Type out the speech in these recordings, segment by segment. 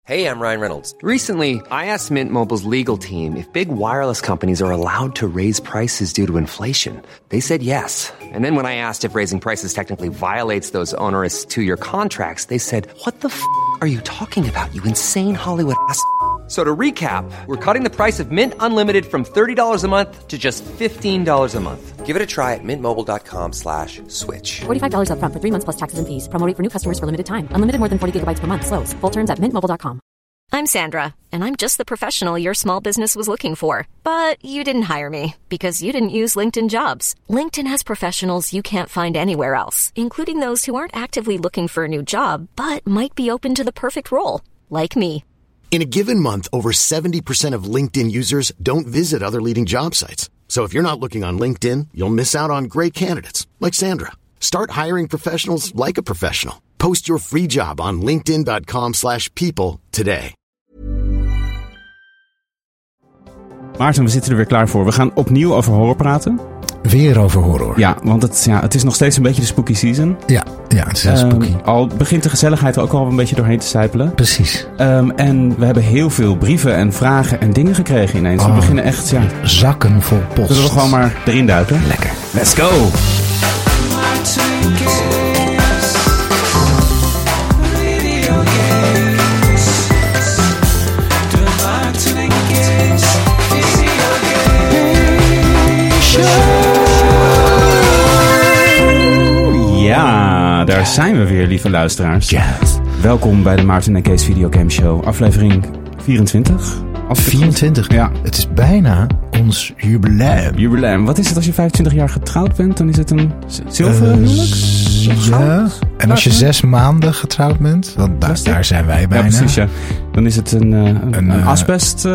Hey, I'm Ryan Reynolds. Recently, I asked Mint Mobile's legal team if big wireless companies are allowed to raise prices due to inflation. They said yes. And then when I asked if raising prices technically violates those onerous two-year contracts, they said, "What the are you talking about, you insane Hollywood ass?" So to recap, we're cutting the price of Mint Unlimited from $30 a month to just $15 a month. Give it a try at mintmobile.com/switch. $45 up front for 3 months plus taxes and fees. Promo rate for new customers for limited time. Unlimited more than 40 gigabytes per month slows. Full terms at mintmobile.com. I'm Sandra, and I'm just the professional your small business was looking for. But you didn't hire me because you didn't use LinkedIn Jobs. LinkedIn has professionals you can't find anywhere else, including those who aren't actively looking for a new job, but might be open to the perfect role, like me. In a given month, over 70% of LinkedIn users don't visit other leading job sites. So if you're not looking on LinkedIn, you'll miss out on great candidates like Sandra. Start hiring professionals like a professional. Post your free job on linkedin.com/people today. Maarten, we zitten er weer klaar voor. We gaan opnieuw over horror praten. Weer over horror. Ja, want het is nog steeds een beetje de spooky season. Ja, het is heel spooky. Al begint de gezelligheid er ook al een beetje doorheen te sijpelen. Precies. En we hebben heel veel brieven en vragen en dingen gekregen ineens. We beginnen echt, zakken vol post. Zullen we gewoon maar erin duiken? Lekker. Let's go! Ja, daar zijn we weer, lieve luisteraars. Yes. Welkom bij de Maarten en Kees Videogame Show, aflevering 24. 24? Ja. Het is bijna ons jubileum. Wat is het als je 25 jaar getrouwd bent? Dan is het een zilveren huwelijk? Ja. En als je 6 maanden getrouwd bent, want daar zijn wij bijna. Ja, precies, ja. Dan is het een asbest...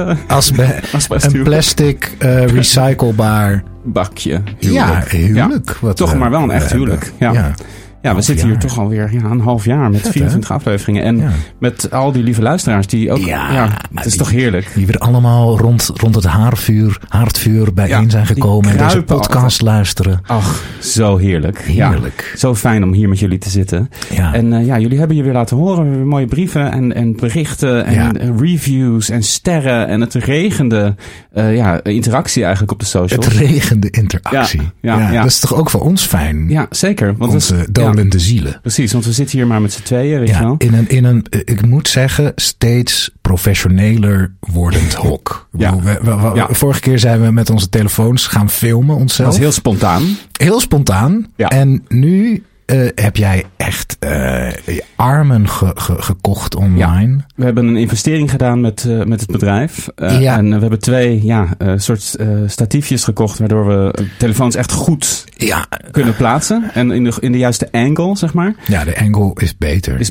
een plastic recyclebaar... bakje. Huwelijk. Ja, huwelijk. Ja. Toch maar wel een echt huwelijk. Ja, we zitten hier toch alweer een half jaar met 24 afleveringen. En met al die lieve luisteraars die ook... het is toch heerlijk. Die weer allemaal rond het haardvuur bijeen zijn gekomen. En deze podcast luisteren. Ach, zo heerlijk. Heerlijk. Ja, zo fijn om hier met jullie te zitten. Ja. En jullie hebben je weer laten horen. Weer mooie brieven en berichten en reviews en sterren. En het regende interactie eigenlijk op de socials. Het regende interactie. Ja. Dat is toch ook voor ons fijn? Ja, zeker. Want onze dolende zielen. Precies, want we zitten hier maar met z'n tweeën, weet je wel. In een, ik moet zeggen, steeds professioneler wordend hok. Vorige keer zijn we met onze telefoons gaan filmen onszelf. Dat was heel spontaan. Heel spontaan. Ja. En nu heb jij echt je armen gekocht online. Ja. We hebben een investering gedaan met het bedrijf. En we hebben 2 soort statiefjes gekocht, waardoor we telefoons echt goed kunnen plaatsen. En in de juiste angle, zeg maar. Ja, de angle is beter.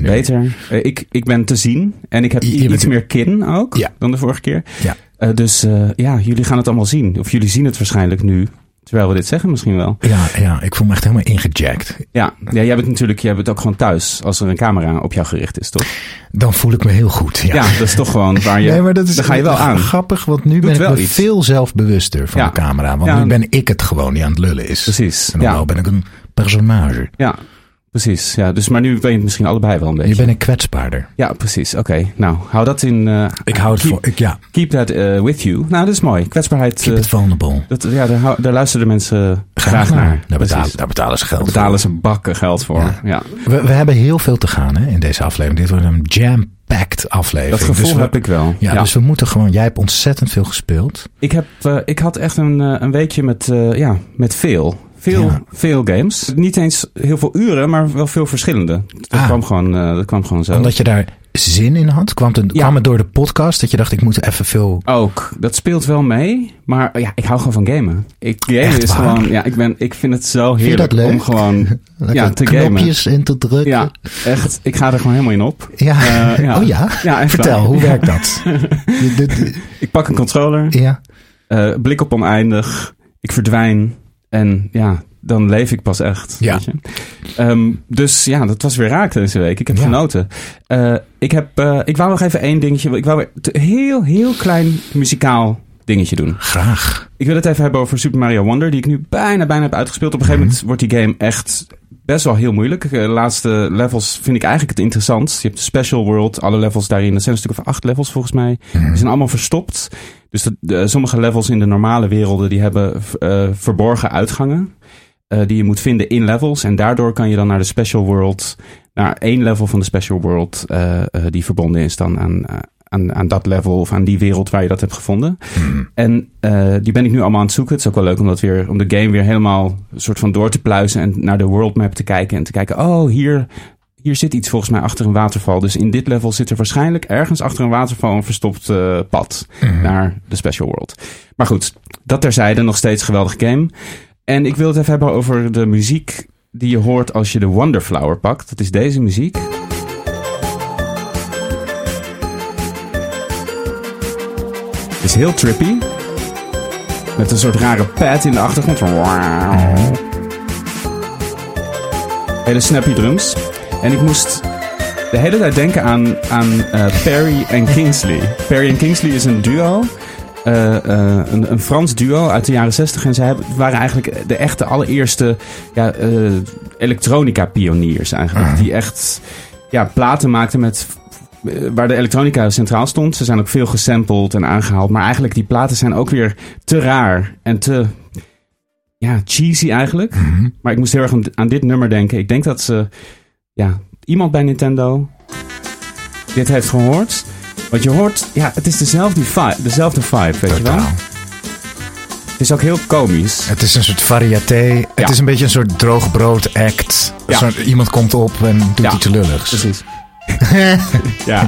Ik ben te zien. En ik heb iets meer kin ook dan de vorige keer. Ja. Dus jullie gaan het allemaal zien. Of jullie zien het waarschijnlijk nu. Terwijl we dit zeggen misschien wel. Ja, ik voel me echt helemaal ingejackt. Ja, jij bent ook gewoon thuis als er een camera op jou gericht is, toch? Dan voel ik me heel goed. Ja, dat is toch gewoon waar je... Nee, maar dat is daar ga je wel aan. Grappig, want nu ben ik me veel zelfbewuster van de camera. Want nu ben ik het gewoon die aan het lullen is. Precies. En normaal ben ik een personage. Ja, precies. Ja, dus, maar nu ben je het misschien allebei wel een beetje. Je bent een kwetsbaarder. Ja, precies. Oké. Nou, hou dat in... ik hou het voor... Keep that with you. Nou, dat is mooi. Kwetsbaarheid... Keep it vulnerable. Daar luisteren de mensen graag naar. Daar betalen ze geld voor. Daar betalen ze bakken geld voor. Ja. We hebben heel veel te gaan in deze aflevering. Dit wordt een jam-packed aflevering. Dat gevoel heb ik wel. Ja, dus we moeten gewoon... Jij hebt ontzettend veel gespeeld. Ik had echt een weekje met veel... Veel games. Niet eens heel veel uren, maar wel veel verschillende. Dat kwam gewoon zo. Omdat je daar zin in had? Kwam het door de podcast dat je dacht, ik moet even veel... Ook. Dat speelt wel mee. Maar ik hou gewoon van gamen. Gamen is gewoon... Ja, ik vind het zo heerlijk om gewoon te gamen. Knopjes in te drukken. Ja, echt. Ik ga er gewoon helemaal in op. Ja. Oh ja? Ja, vertel, hoe werkt dat? Ik pak een controller. Ja. Blik op oneindig. Ik verdwijn. En dan leef ik pas echt. Ja. Weet je? Dus dat was weer raak deze week. Ik heb genoten. Ik wou nog even één dingetje. Ik wou weer heel, heel klein muzikaal dingetje doen. Graag. Ik wil het even hebben over Super Mario Wonder, die ik nu bijna heb uitgespeeld. Op een gegeven moment wordt die game echt best wel heel moeilijk. De laatste levels vind ik eigenlijk het interessantst. Je hebt de special world, alle levels daarin. Dat zijn een stuk of 8 levels volgens mij. Die zijn allemaal verstopt. Dus sommige levels in de normale werelden, die hebben verborgen uitgangen. Die je moet vinden in levels. En daardoor kan je dan naar de special world, naar 1 level van de special world, die verbonden is dan aan dat level of aan die wereld waar je dat hebt gevonden. En die ben ik nu allemaal aan het zoeken. Het is ook wel leuk om de game weer helemaal een soort van door te pluizen en naar de world map te kijken. En te kijken, oh, hier zit iets volgens mij achter een waterval. Dus in dit level zit er waarschijnlijk ergens achter een waterval een verstopt pad naar de special world. Maar goed, dat terzijde, nog steeds een geweldig game. En ik wil het even hebben over de muziek die je hoort als je de Wonderflower pakt. Dat is deze muziek. Het is heel trippy. Met een soort rare pad in de achtergrond. Hele snappy drums. En ik moest de hele tijd denken aan Perry en Kingsley. Perry en Kingsley is een duo. Een Frans duo uit de jaren 60. En zij waren eigenlijk de echte allereerste elektronica-pioniers eigenlijk. Die echt platen maakten waar de elektronica centraal stond. Ze zijn ook veel gesampled en aangehaald. Maar eigenlijk die platen zijn ook weer te raar en te cheesy eigenlijk. Maar ik moest heel erg aan dit nummer denken. Ik denk dat iemand bij Nintendo dit heeft gehoord. Want je hoort, het is dezelfde vibe, weet je wel? Het is ook heel komisch. Het is een soort variété. Het is een beetje een soort droogbrood act. Iemand komt op en doet iets lulligs. Precies. Ja.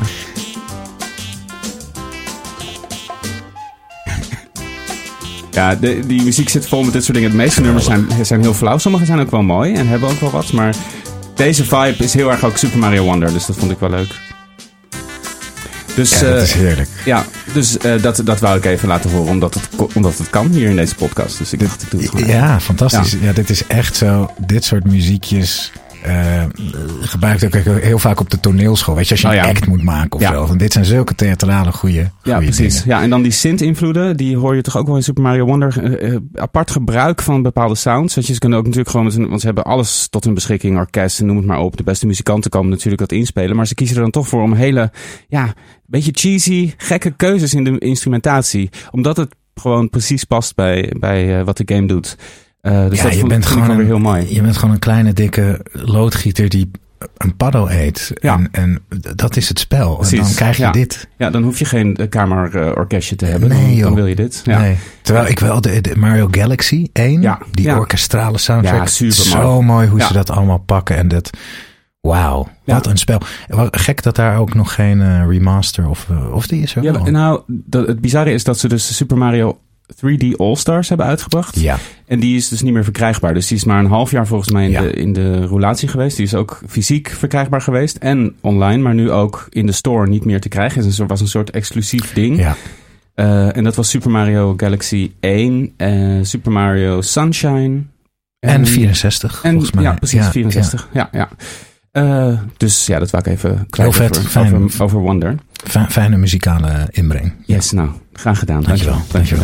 Ja, die muziek zit vol met dit soort dingen. De meeste nummers zijn heel flauw. Sommige zijn ook wel mooi en hebben ook wel wat. Maar deze vibe is heel erg ook Super Mario Wonder. Dus dat vond ik wel leuk. Dus, dat is heerlijk. Ja, dus dat wou ik even laten horen. Omdat het kan hier in deze podcast. Dus ik dacht, ik doe het gewoon. Ja, fantastisch. Ja, dit is echt zo. Dit soort muziekjes gebruikt ook heel vaak op de toneelschool. Weet je, als je een act moet maken of zo. Want dit zijn zulke theatrale goede precies. Dingen. Ja, en dan die synth-invloeden, die hoor je toch ook wel in Super Mario Wonder. Apart gebruik van bepaalde sounds. Ze kunnen ook natuurlijk gewoon, want ze hebben alles tot hun beschikking. Orkest, noem het maar op. De beste muzikanten komen natuurlijk dat inspelen. Maar ze kiezen er dan toch voor om hele, beetje cheesy, gekke keuzes in de instrumentatie. Omdat het gewoon precies past bij wat de game doet. Dus dat vind ik weer heel mooi. Je bent gewoon een kleine, dikke loodgieter die een paddo eet. Ja. En dat is het spel. Precies. En dan krijg je dit. Ja, dan hoef je geen kamerorkestje te hebben. Nee, dan wil je dit. Ja. Nee. Terwijl ik wel de Mario Galaxy 1, die orkestrale soundtrack. Super zo mooi hoe ze dat allemaal pakken. En dat, wauw, wat een spel. Gek dat daar ook nog geen remaster of die is er wel. Nou, het bizarre is dat ze dus Super Mario 3D All-Stars hebben uitgebracht. Ja. En die is dus niet meer verkrijgbaar. Dus die is maar een half jaar volgens mij in de roulatie geweest. Die is ook fysiek verkrijgbaar geweest. En online, maar nu ook in de store niet meer te krijgen. Het was een soort exclusief ding. Ja. En dat was Super Mario Galaxy 1. Super Mario Sunshine. En 64, volgens mij. Ja, precies, 64. Ja. Dus dat wou ik even heel vet, over Wonder. Fijne muzikale inbreng. Yes, nou, graag gedaan. Dankjewel. Dank je.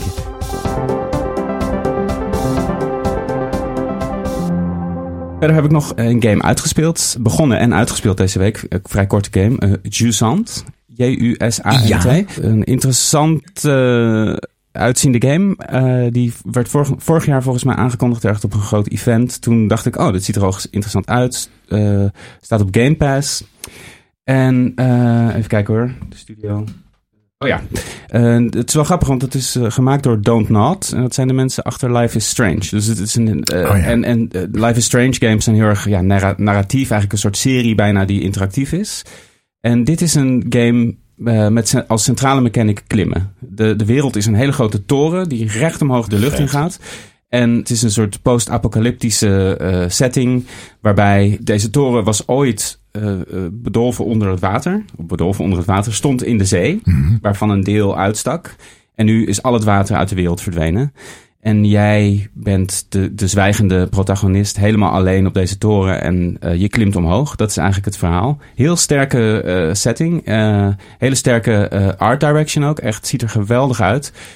Verder heb ik nog een game uitgespeeld. Begonnen en uitgespeeld deze week. Een vrij korte game. Jusant. Jusant. Ja. Een interessant uitziende game. Die werd vorig jaar volgens mij aangekondigd ergens op een groot event. Toen dacht ik, dit ziet er ook interessant uit. Staat op Game Pass. En even kijken hoor. De studio. Oh ja. Het is wel grappig, want het is gemaakt door Don't Nod. En dat zijn de mensen achter Life is Strange. Dus het is en Life is Strange games zijn heel erg narratief. Eigenlijk een soort serie bijna die interactief is. En dit is een game met als centrale mechanic klimmen. De wereld is een hele grote toren die recht omhoog de lucht in gaat. En het is een soort post-apocalyptische setting, waarbij deze toren was ooit bedolven onder het water. Stond in de zee, waarvan een deel uitstak. En nu is al het water uit de wereld verdwenen. En jij bent de zwijgende protagonist helemaal alleen op deze toren en je klimt omhoog. Dat is eigenlijk het verhaal. Heel sterke setting. Hele sterke art direction ook. Echt, ziet er geweldig uit.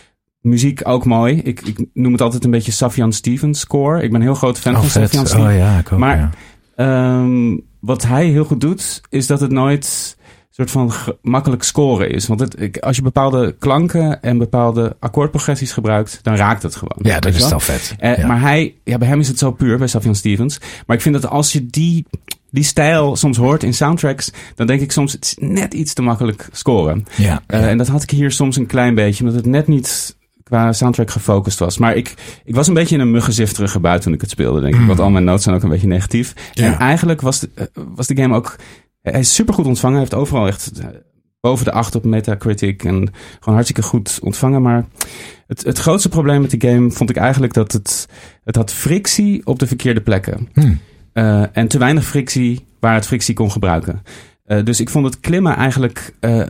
Muziek ook mooi. Ik noem het altijd een beetje Sufjan Stevens score. Ik ben een heel groot fan van Sufjan Stevens. Oh ja, ik ook, maar wat hij heel goed doet, is dat het nooit soort van makkelijk scoren is. Want als je bepaalde klanken en bepaalde akkoordprogressies gebruikt, dan raakt het gewoon. Ja, dat is al vet. Maar bij hem is het zo puur, bij Sufjan Stevens. Maar ik vind dat als je die stijl soms hoort in soundtracks, dan denk ik soms, het is net iets te makkelijk scoren. Ja. En dat had ik hier soms een klein beetje, omdat het net niet qua soundtrack gefocust was. Maar ik was een beetje in een muggenzifterige bui toen ik het speelde, denk ik. Want al mijn notes zijn ook een beetje negatief. Ja. En eigenlijk was de game ook... Hij is supergoed ontvangen. Hij heeft overal echt boven de 8 op Metacritic. En gewoon hartstikke goed ontvangen. Maar het grootste probleem met die game vond ik eigenlijk dat het had frictie op de verkeerde plekken. En te weinig frictie waar het frictie kon gebruiken. Dus ik vond het klimmen eigenlijk...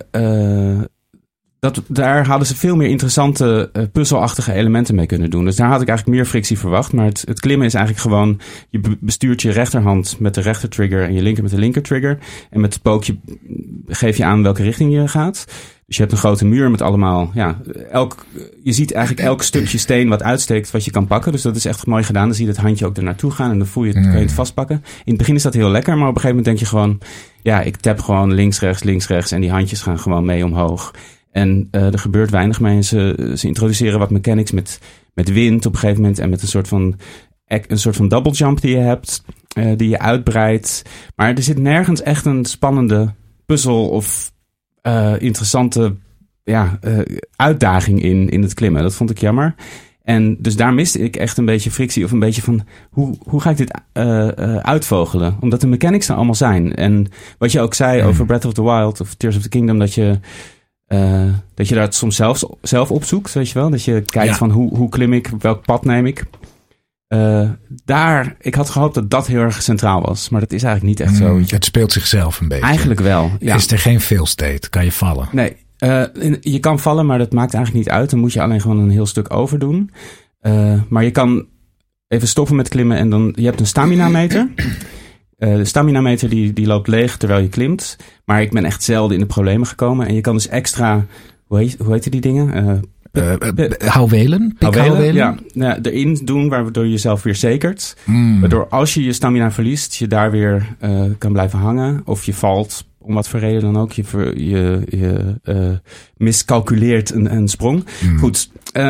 Daar hadden ze veel meer interessante puzzelachtige elementen mee kunnen doen. Dus daar had ik eigenlijk meer frictie verwacht. Maar het klimmen is eigenlijk gewoon... Je bestuurt je rechterhand met de rechter trigger en je linker met de linker trigger. En met het pookje geef je aan welke richting je gaat. Dus je hebt een grote muur met allemaal... je ziet eigenlijk elk stukje steen wat uitsteekt wat je kan pakken. Dus dat is echt mooi gedaan. Dan zie je het handje ook er naartoe gaan en dan voel je het, kan je het vastpakken. In het begin is dat heel lekker, maar op een gegeven moment denk je gewoon... Ja, ik tap gewoon links, rechts en die handjes gaan gewoon mee omhoog. En er gebeurt weinig mee. Ze introduceren wat mechanics met wind op een gegeven moment. En met een soort van double jump die je hebt. Die je uitbreidt. Maar er zit nergens echt een spannende puzzel of interessante uitdaging in het klimmen. Dat vond ik jammer. En dus daar miste ik echt een beetje frictie. Of een beetje van, hoe ga ik dit uitvogelen? Omdat de mechanics er allemaal zijn. En wat je ook zei over Breath of the Wild of Tears of the Kingdom, dat je daar soms zelf opzoekt, weet je wel. Dat je kijkt van hoe klim ik, welk pad neem ik. Ik had gehoopt dat heel erg centraal was. Maar dat is eigenlijk niet echt zo. Het speelt zichzelf een beetje. Eigenlijk wel, ja. Is er geen fail state? Kan je vallen? Nee, je kan vallen, maar dat maakt eigenlijk niet uit. Dan moet je alleen gewoon een heel stuk overdoen. Maar je kan even stoppen met klimmen en dan... Je hebt een stamina meter. De stamina meter die loopt leeg terwijl je klimt. Maar ik ben echt zelden in de problemen gekomen. En je kan dus extra... Hoe heet die dingen? Houwelen? Ja, erin doen waardoor je jezelf weer zekert. Waardoor als je stamina verliest, je daar weer kan blijven hangen. Of je valt, om wat voor reden dan ook. Je miscalculeert een sprong. Goed,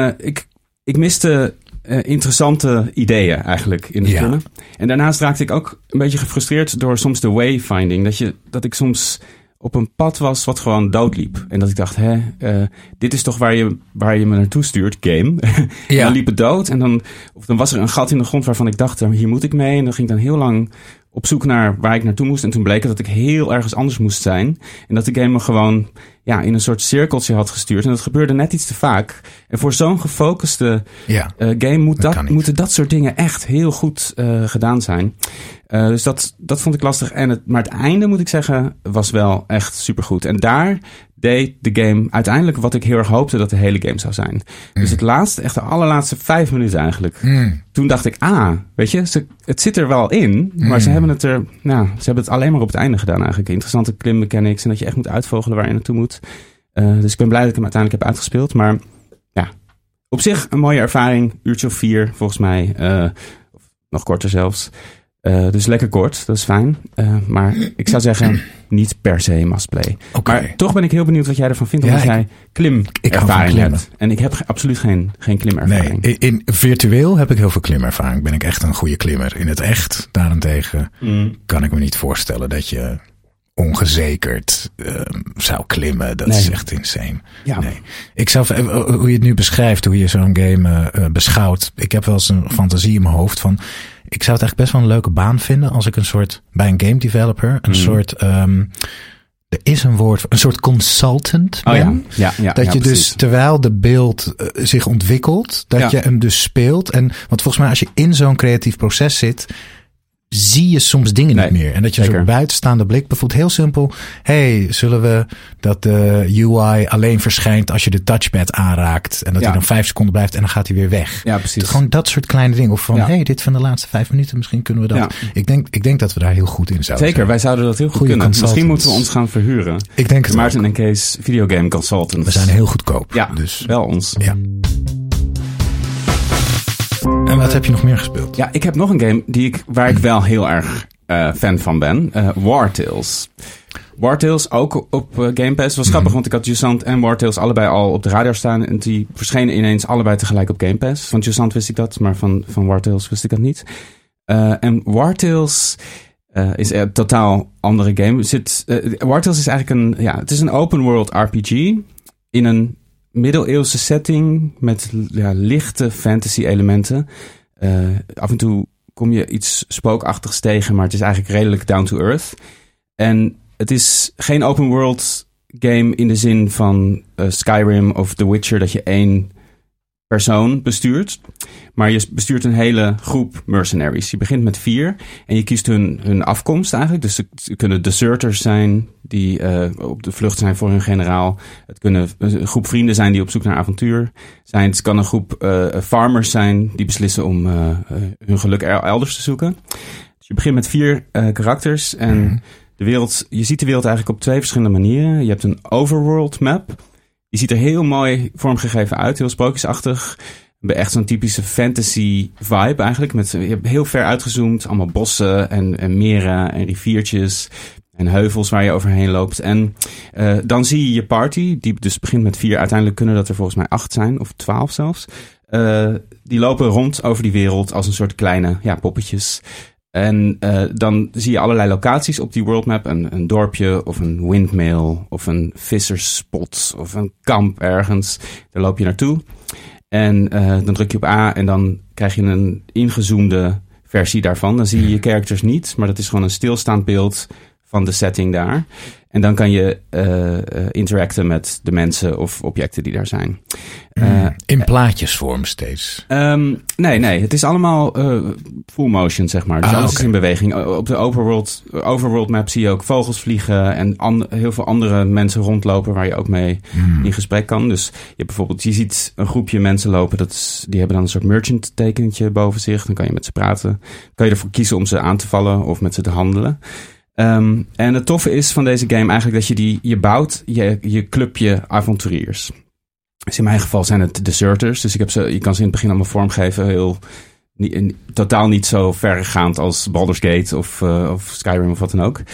ik miste... interessante ideeën eigenlijk in het klimmen. En daarnaast raakte ik ook een beetje gefrustreerd door soms de wayfinding. Dat ik soms op een pad was wat gewoon doodliep. En dat ik dacht, dit is toch waar je me naartoe stuurt, game. En dan liep het dood en dan was er een gat in de grond waarvan ik dacht, hier moet ik mee. En dan ging ik dan heel lang op zoek naar waar ik naartoe moest. En toen bleek het dat ik heel ergens anders moest zijn. En dat de game me gewoon in een soort cirkeltje had gestuurd. En dat gebeurde net iets te vaak. En voor zo'n gefocuste game moeten dat soort dingen echt heel goed gedaan zijn. Dus dat vond ik lastig. Maar het einde, moet ik zeggen, was wel echt supergoed. En daar deed de game uiteindelijk wat ik heel erg hoopte dat de hele game zou zijn. Dus de allerlaatste 5 minuten eigenlijk. Toen dacht ik, weet je, het zit er wel in, maar ze hebben het alleen maar op het einde gedaan eigenlijk. Interessante klimmechanics en dat je echt moet uitvogelen waar je naartoe moet. Dus ik ben blij dat ik hem uiteindelijk heb uitgespeeld. Maar ja, op zich een mooie ervaring. Uurtje of 4 volgens mij. Of nog korter zelfs. Dus lekker kort, dat is fijn. Maar ik zou zeggen, niet per se must play. Okay. Maar toch ben ik heel benieuwd wat jij ervan vindt. Omdat jij klimervaring hebt. En ik heb absoluut geen klimervaring. Nee, in virtueel heb ik heel veel klimervaring. Ben ik echt een goede klimmer. In het echt, daarentegen, kan ik me niet voorstellen dat je ongezekerd zou klimmen. Dat is echt insane. Ja. Nee. Ik zelf, hoe je het nu beschrijft, hoe je zo'n game beschouwt. Ik heb wel eens een fantasie in mijn hoofd van... Ik zou het eigenlijk best wel een leuke baan vinden als ik bij een game developer, een soort, er is een woord, een soort consultant ben. Dat je dus, terwijl de beeld zich ontwikkelt, dat je hem dus speelt. Want volgens mij als je in zo'n creatief proces zit, zie je soms dingen niet meer. En dat je zo'n buitenstaande blik, bijvoorbeeld heel simpel. Zullen we dat de UI alleen verschijnt als je de touchpad aanraakt. En dat hij dan 5 seconden blijft en dan gaat hij weer weg. Ja, precies. Gewoon dat soort kleine dingen. Of van, dit van de laatste 5 minuten, misschien kunnen we dat. Ja. Ik denk dat we daar heel goed in zouden zijn. Wij zouden dat heel goed kunnen. Misschien moeten we ons gaan verhuren. Ik denk het Maarten en Kees, videogame consultants. We zijn heel goedkoop. Ja, dus wel ons. Ja. En wat heb je nog meer gespeeld? Ja, ik heb nog een game waar ik wel heel erg fan van ben. War Tales. War Tales ook op Game Pass. Was grappig, want ik had Jusant en War Tales allebei al op de radar staan. En die verschenen ineens allebei tegelijk op Game Pass. Van Jusant wist ik dat, maar van War Tales wist ik dat niet. En War Tales is een totaal andere game. War Tales is eigenlijk het is een open world RPG in een middeleeuwse setting met lichte fantasy elementen. Af en toe kom je iets spookachtigs tegen, maar het is eigenlijk redelijk down to earth. En het is geen open world game in de zin van Skyrim of The Witcher, dat je 1 persoon bestuurt. Maar je bestuurt een hele groep mercenaries. Je begint met 4 en je kiest hun afkomst eigenlijk. Dus ze kunnen deserters zijn die op de vlucht zijn voor hun generaal. Het kunnen een groep vrienden zijn die op zoek naar avontuur zijn. Het kan een groep farmers zijn die beslissen om hun geluk elders te zoeken. Dus je begint met 4 karakters en je ziet de wereld eigenlijk op 2 verschillende manieren. Je hebt een overworld map. Die ziet er heel mooi vormgegeven uit, heel sprookjesachtig. Echt zo'n typische fantasy vibe eigenlijk. Je hebt heel ver uitgezoomd, allemaal bossen en meren en riviertjes en heuvels waar je overheen loopt. En dan zie je je party, die dus begint met 4. Uiteindelijk kunnen dat er volgens mij 8 zijn, of 12 zelfs. Die lopen rond over die wereld als een soort kleine poppetjes. En dan zie je allerlei locaties op die worldmap. Een dorpje of een windmill of een visserspot of een kamp ergens. Daar loop je naartoe. En dan druk je op A en dan krijg je een ingezoomde versie daarvan. Dan zie je je characters niet, maar dat is gewoon een stilstaand beeld van de setting daar. En dan kan je interacten met de mensen of objecten die daar zijn. In plaatjesvorm steeds? Nee. Het is allemaal full motion, zeg maar. Dus alles is in beweging. Op de overworld map zie je ook vogels vliegen en heel veel andere mensen rondlopen waar je ook mee in gesprek kan. Dus je ziet een groepje mensen lopen. Die hebben dan een soort merchant tekentje boven zich. Dan kan je met ze praten. Kan je ervoor kiezen om ze aan te vallen of met ze te handelen. En het toffe is van deze game eigenlijk dat je bouwt je clubje avonturiers. Dus in mijn geval zijn het deserters. Dus je kan ze in het begin allemaal vormgeven. Totaal niet zo verregaand als Baldur's Gate of Skyrim of wat dan ook.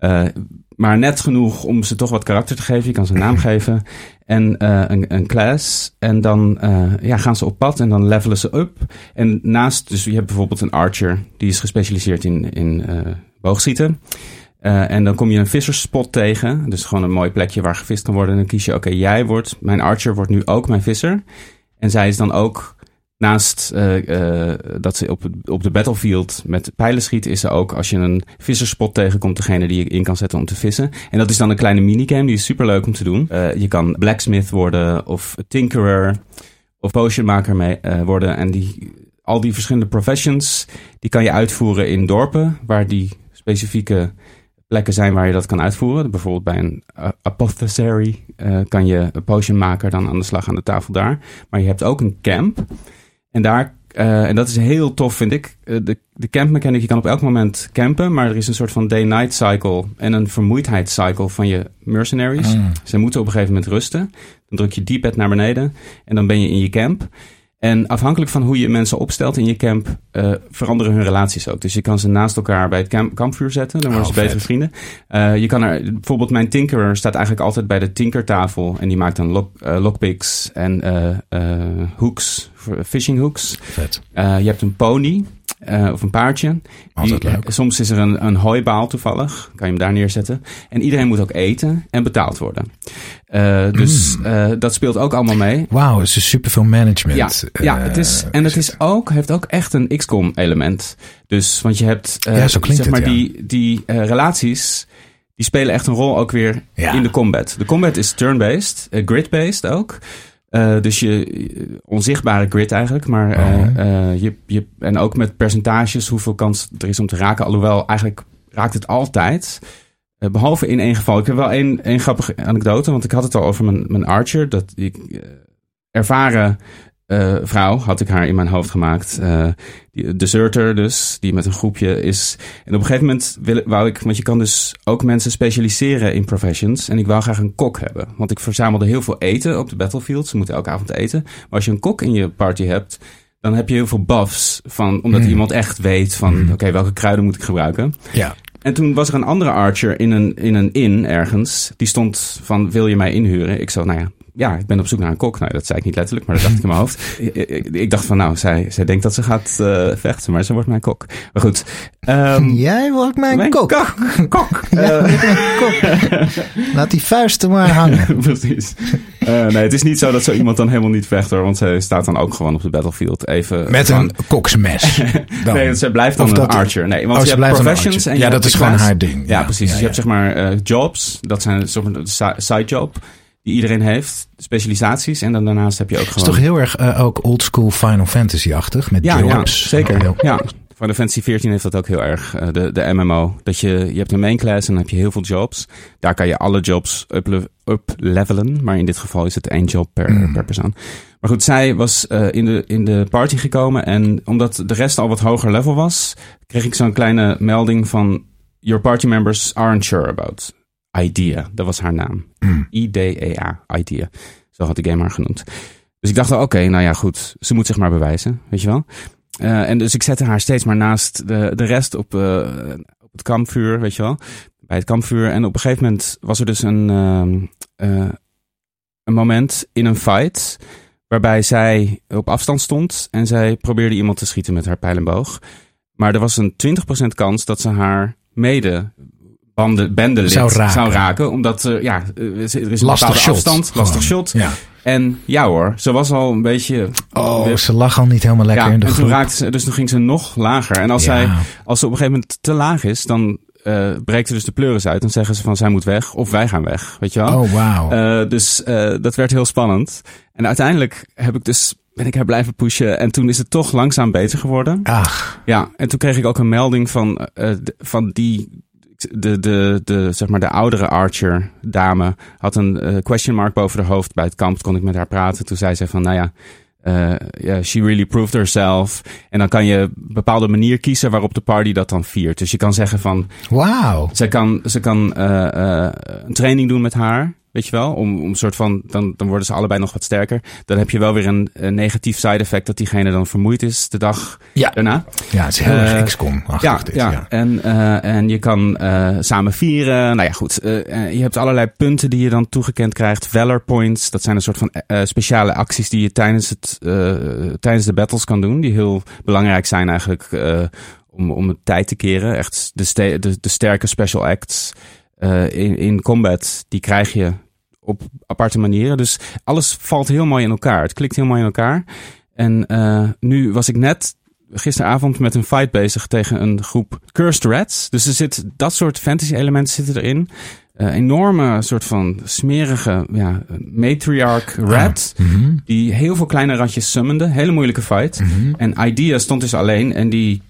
Maar net genoeg om ze toch wat karakter te geven. Je kan ze een naam geven en een class. En dan gaan ze op pad en dan levelen ze up. En dus je hebt bijvoorbeeld een archer. Die is gespecialiseerd in boogschieten. En dan kom je een visserspot tegen. Dus gewoon een mooi plekje waar gevist kan worden. En dan kies je, mijn archer wordt nu ook mijn visser. En zij is dan ook, naast dat ze op de battlefield met pijlen schiet, is ze ook, als je een visserspot tegenkomt, degene die je in kan zetten om te vissen. En dat is dan een kleine minigame, die is superleuk om te doen. Je kan blacksmith worden, of tinkerer, of potionmaker worden. En al die verschillende professions, die kan je uitvoeren in dorpen, waar die specifieke plekken zijn waar je dat kan uitvoeren. Bijvoorbeeld bij een apothecary kan je een potionmaker dan aan de slag aan de tafel daar. Maar je hebt ook een camp. En dat is heel tof, vind ik. De camp mechanic, je kan op elk moment campen, maar er is een soort van day-night cycle en een vermoeidheidscycle van je mercenaries. Ze moeten op een gegeven moment rusten. Dan druk je D-pad naar beneden en dan ben je in je camp. En afhankelijk van hoe je mensen opstelt in je camp, veranderen hun relaties ook. Dus je kan ze naast elkaar bij het kampvuur zetten. Dan worden ze betere vrienden. Je kan bijvoorbeeld mijn tinkerer staat eigenlijk altijd bij de tinkertafel. En die maakt dan lockpicks en hooks, fishing hooks. Vet. Je hebt een pony. Of een paardje. Soms is er een hooibaal toevallig. Kan je hem daar neerzetten. En iedereen moet ook eten en betaald worden. Dus dat speelt ook allemaal mee. Wauw, het is superveel management. Het heeft ook echt een XCOM element. Dus, want je hebt zo klinkt zeg maar het, die relaties, die spelen echt een rol ook weer in de combat. De combat is turn-based, grid-based ook. Dus je onzichtbare grid eigenlijk, maar en ook met percentages hoeveel kans er is om te raken. Alhoewel, eigenlijk raakt het altijd. Behalve in één geval. Ik heb wel één grappige anekdote, want ik had het al over mijn archer. Dat ik ervaren vrouw, had ik haar in mijn hoofd gemaakt. Die deserter dus, die met een groepje is. En op een gegeven moment wou ik, want je kan dus ook mensen specialiseren in professions. En ik wou graag een kok hebben. Want ik verzamelde heel veel eten op de battlefield. Ze moeten elke avond eten. Maar als je een kok in je party hebt, dan heb je heel veel buffs omdat iemand echt weet van oké, welke kruiden moet ik gebruiken. Ja. En toen was er een andere archer in een inn ergens. Die stond van, wil je mij inhuren? Ik zei, ja, ik ben op zoek naar een kok. Nou, dat zei ik niet letterlijk, maar dat dacht ik in mijn hoofd. Ik dacht van, zij denkt dat ze gaat vechten, maar ze wordt mijn kok. Maar goed. Jij wordt mijn kok. Kok. Laat die vuisten maar hangen. Precies. Nee, het is niet zo dat zo iemand dan helemaal niet vecht hoor. Want zij staat dan ook gewoon op de battlefield. Even met een koksmes. Nee, ze blijft dan een archer. Nee, want je hebt professions. En dat is gewoon haar ding. Ja, precies. Dus je hebt zeg maar jobs. Dat zijn een soort side job. Die iedereen heeft, specialisaties. En dan daarnaast heb je ook gewoon... Het is toch heel erg ook old school Final Fantasy-achtig met jobs? Ja, zeker. Ja. Final Fantasy 14 heeft dat ook heel erg, de MMO. Dat je hebt een main class en dan heb je heel veel jobs. Daar kan je alle jobs uplevelen. Maar in dit geval is het 1 job per persoon. Maar goed, zij was in de party gekomen. En omdat de rest al wat hoger level was, kreeg ik zo'n kleine melding van... Your party members aren't sure about... Idea, dat was haar naam. IDEA, Idea. Zo had de game haar genoemd. Dus ik dacht, oké, nou ja, goed. Ze moet zich maar bewijzen, weet je wel. En dus ik zette haar steeds maar naast de rest op het kampvuur, weet je wel. Bij het kampvuur. En op een gegeven moment was er dus een moment in een fight... waarbij zij op afstand stond... en zij probeerde iemand te schieten met haar pijl en boog. Maar er was een 20% kans dat ze haar bendelid zou raken. Omdat er is een bepaalde afstand. Lastig shot. Ja. En ja hoor, ze was al een beetje... ze lag al niet helemaal lekker in de groep. Dus toen ging ze nog lager. En als ze op een gegeven moment te laag is, dan breekt ze dus de pleuris uit. Dan zeggen ze van, zij moet weg of wij gaan weg. Weet je wel? Oh, wauw. Dus dat werd heel spannend. En uiteindelijk ben ik haar blijven pushen. En toen is het toch langzaam beter geworden. Ach. Ja, en toen kreeg ik ook een melding van die... zeg maar de oudere archer dame had een question mark boven haar hoofd bij het kamp. Toen kon ik met haar praten. Toen zei ze van, she really proved herself. En dan kan je een bepaalde manier kiezen waarop de party dat dan viert. Dus je kan zeggen van... Wauw. Ze kan een training doen met haar. Weet je wel, om soort van, dan worden ze allebei nog wat sterker. Dan heb je wel weer een negatief side effect dat diegene dan vermoeid is de dag daarna. Ja, het is heel erg XCOM-achtig dit. Ja. En je kan samen vieren. Nou ja, goed. Je hebt allerlei punten die je dan toegekend krijgt. Valor points, dat zijn een soort van speciale acties die je tijdens de battles kan doen. Die heel belangrijk zijn eigenlijk om het tijd te keren. Echt de sterke special acts... in combat, die krijg je op aparte manieren. Dus alles valt heel mooi in elkaar. Het klikt heel mooi in elkaar. En nu was ik net gisteravond met een fight bezig tegen een groep Cursed Rats. Dus dat soort fantasy elementen zitten erin. Enorme soort van smerige matriarch rat. Die heel veel kleine ratjes summende. Hele moeilijke fight. En Idea stond dus alleen en die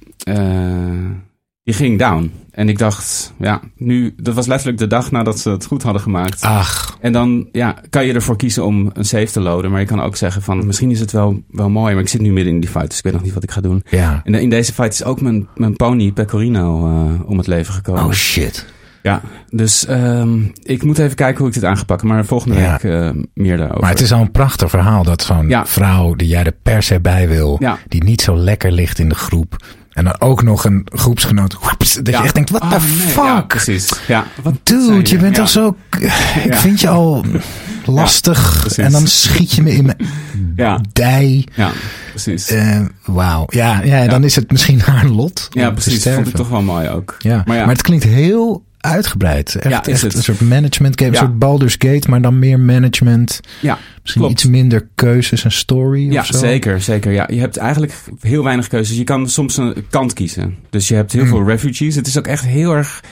ging down. En ik dacht, dat was letterlijk de dag nadat ze het goed hadden gemaakt. Ach. En dan kan je ervoor kiezen om een save te loaden. Maar je kan ook zeggen van, misschien is het wel mooi, maar ik zit nu midden in die fight, dus ik weet nog niet wat ik ga doen. Ja. En in deze fight is ook mijn pony Pecorino om het leven gekomen. Oh shit. Ja, dus ik moet even kijken hoe ik dit aangepakken. Maar volgende week meer daarover. Maar het is al een prachtig verhaal dat zo'n vrouw die jij er per se bij wil, die niet zo lekker ligt in de groep. En dan ook nog een groepsgenoot. Dat je echt denkt, what the fuck? Ja, precies. Ja, dude, je bent al zo... Ik vind je al lastig. En dan schiet je me in mijn dij. Ja, precies. Wauw. Ja, dan is het misschien haar lot. Ja, precies. Dat vond ik toch wel mooi ook. Ja. Maar het klinkt heel uitgebreid. Echt een soort management game. Een soort Baldur's Gate, maar dan meer management. Ja, misschien iets minder keuzes en story of zo. Zeker. Ja, je hebt eigenlijk heel weinig keuzes. Je kan soms een kant kiezen. Dus je hebt heel veel refugees. Het is ook echt heel erg...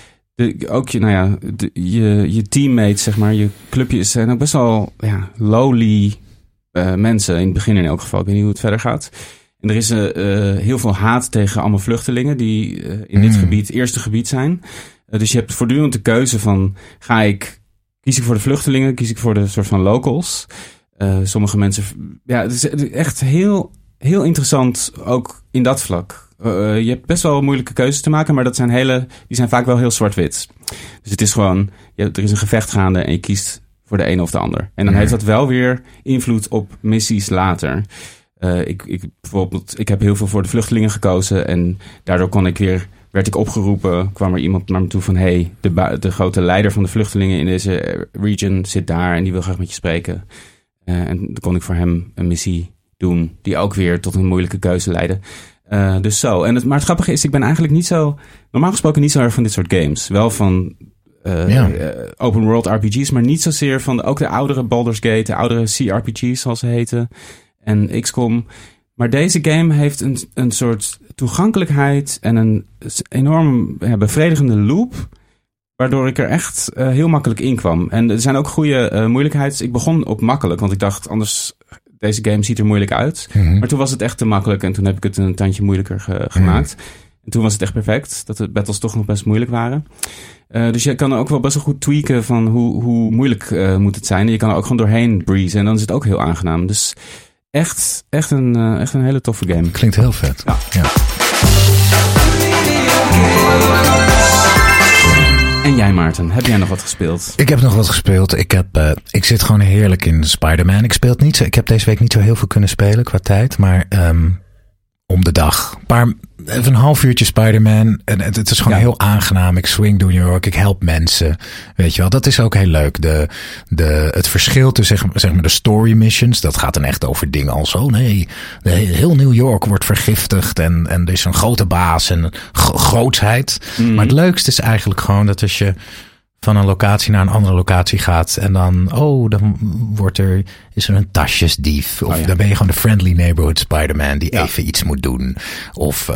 je teammates, zeg maar, je clubjes zijn ook best wel lowly mensen. In het begin in elk geval. Ik weet niet hoe het verder gaat. En er is heel veel haat tegen allemaal vluchtelingen die in dit gebied, eerste gebied zijn. Dus je hebt voortdurend de keuze van, kies ik voor de vluchtelingen, kies ik voor de soort van locals. Sommige mensen, het is echt heel, heel interessant ook in dat vlak. Je hebt best wel moeilijke keuzes te maken, maar die zijn vaak wel heel zwart-wit. Dus het is gewoon, er is een gevecht gaande en je kiest voor de ene of de ander. En dan heeft dat wel weer invloed op missies later. Ik heb heel veel voor de vluchtelingen gekozen. En daardoor werd ik opgeroepen. Kwam er iemand naar me toe van... Hey, de grote leider van de vluchtelingen in deze region zit daar. En die wil graag met je spreken. En dan kon ik voor hem een missie doen. Die ook weer tot een moeilijke keuze leidde. Dus zo. Maar het grappige is, ik ben eigenlijk normaal gesproken niet zo erg van dit soort games. Wel van open world RPG's, maar niet zozeer van ook de oudere Baldur's Gate, de oudere CRPG's zoals ze heten. En XCOM. Maar deze game heeft een soort toegankelijkheid en een enorm bevredigende loop, waardoor ik er echt heel makkelijk in kwam. En er zijn ook goede moeilijkheden. Ik begon op makkelijk, want ik dacht anders, deze game ziet er moeilijk uit. Mm-hmm. Maar toen was het echt te makkelijk en toen heb ik het een tandje moeilijker gemaakt. En toen was het echt perfect, dat de battles toch nog best moeilijk waren. Dus je kan er ook wel best wel goed tweaken van hoe moeilijk moet het zijn. En je kan er ook gewoon doorheen breezen en dan is het ook heel aangenaam. Dus echt een hele toffe game. Klinkt heel vet. Ja. En jij, Maarten, heb jij nog wat gespeeld? Ik heb nog wat gespeeld. Ik zit gewoon heerlijk in Spider-Man. Ik heb deze week niet zo heel veel kunnen spelen qua tijd, maar om de dag. Even een half uurtje Spider-Man. En het is gewoon heel aangenaam. Ik swing door New York. Ik help mensen. Weet je wel. Dat is ook heel leuk. Het verschil tussen zeg maar de story missions. Dat gaat dan echt over dingen als heel New York wordt vergiftigd. En er is een grote baas en grootsheid. Mm. Maar het leukste is eigenlijk gewoon dat als je van een locatie naar een andere locatie gaat. En dan is er een tasjesdief. Of dan ben je gewoon de friendly neighborhood Spider-Man die even iets moet doen. Of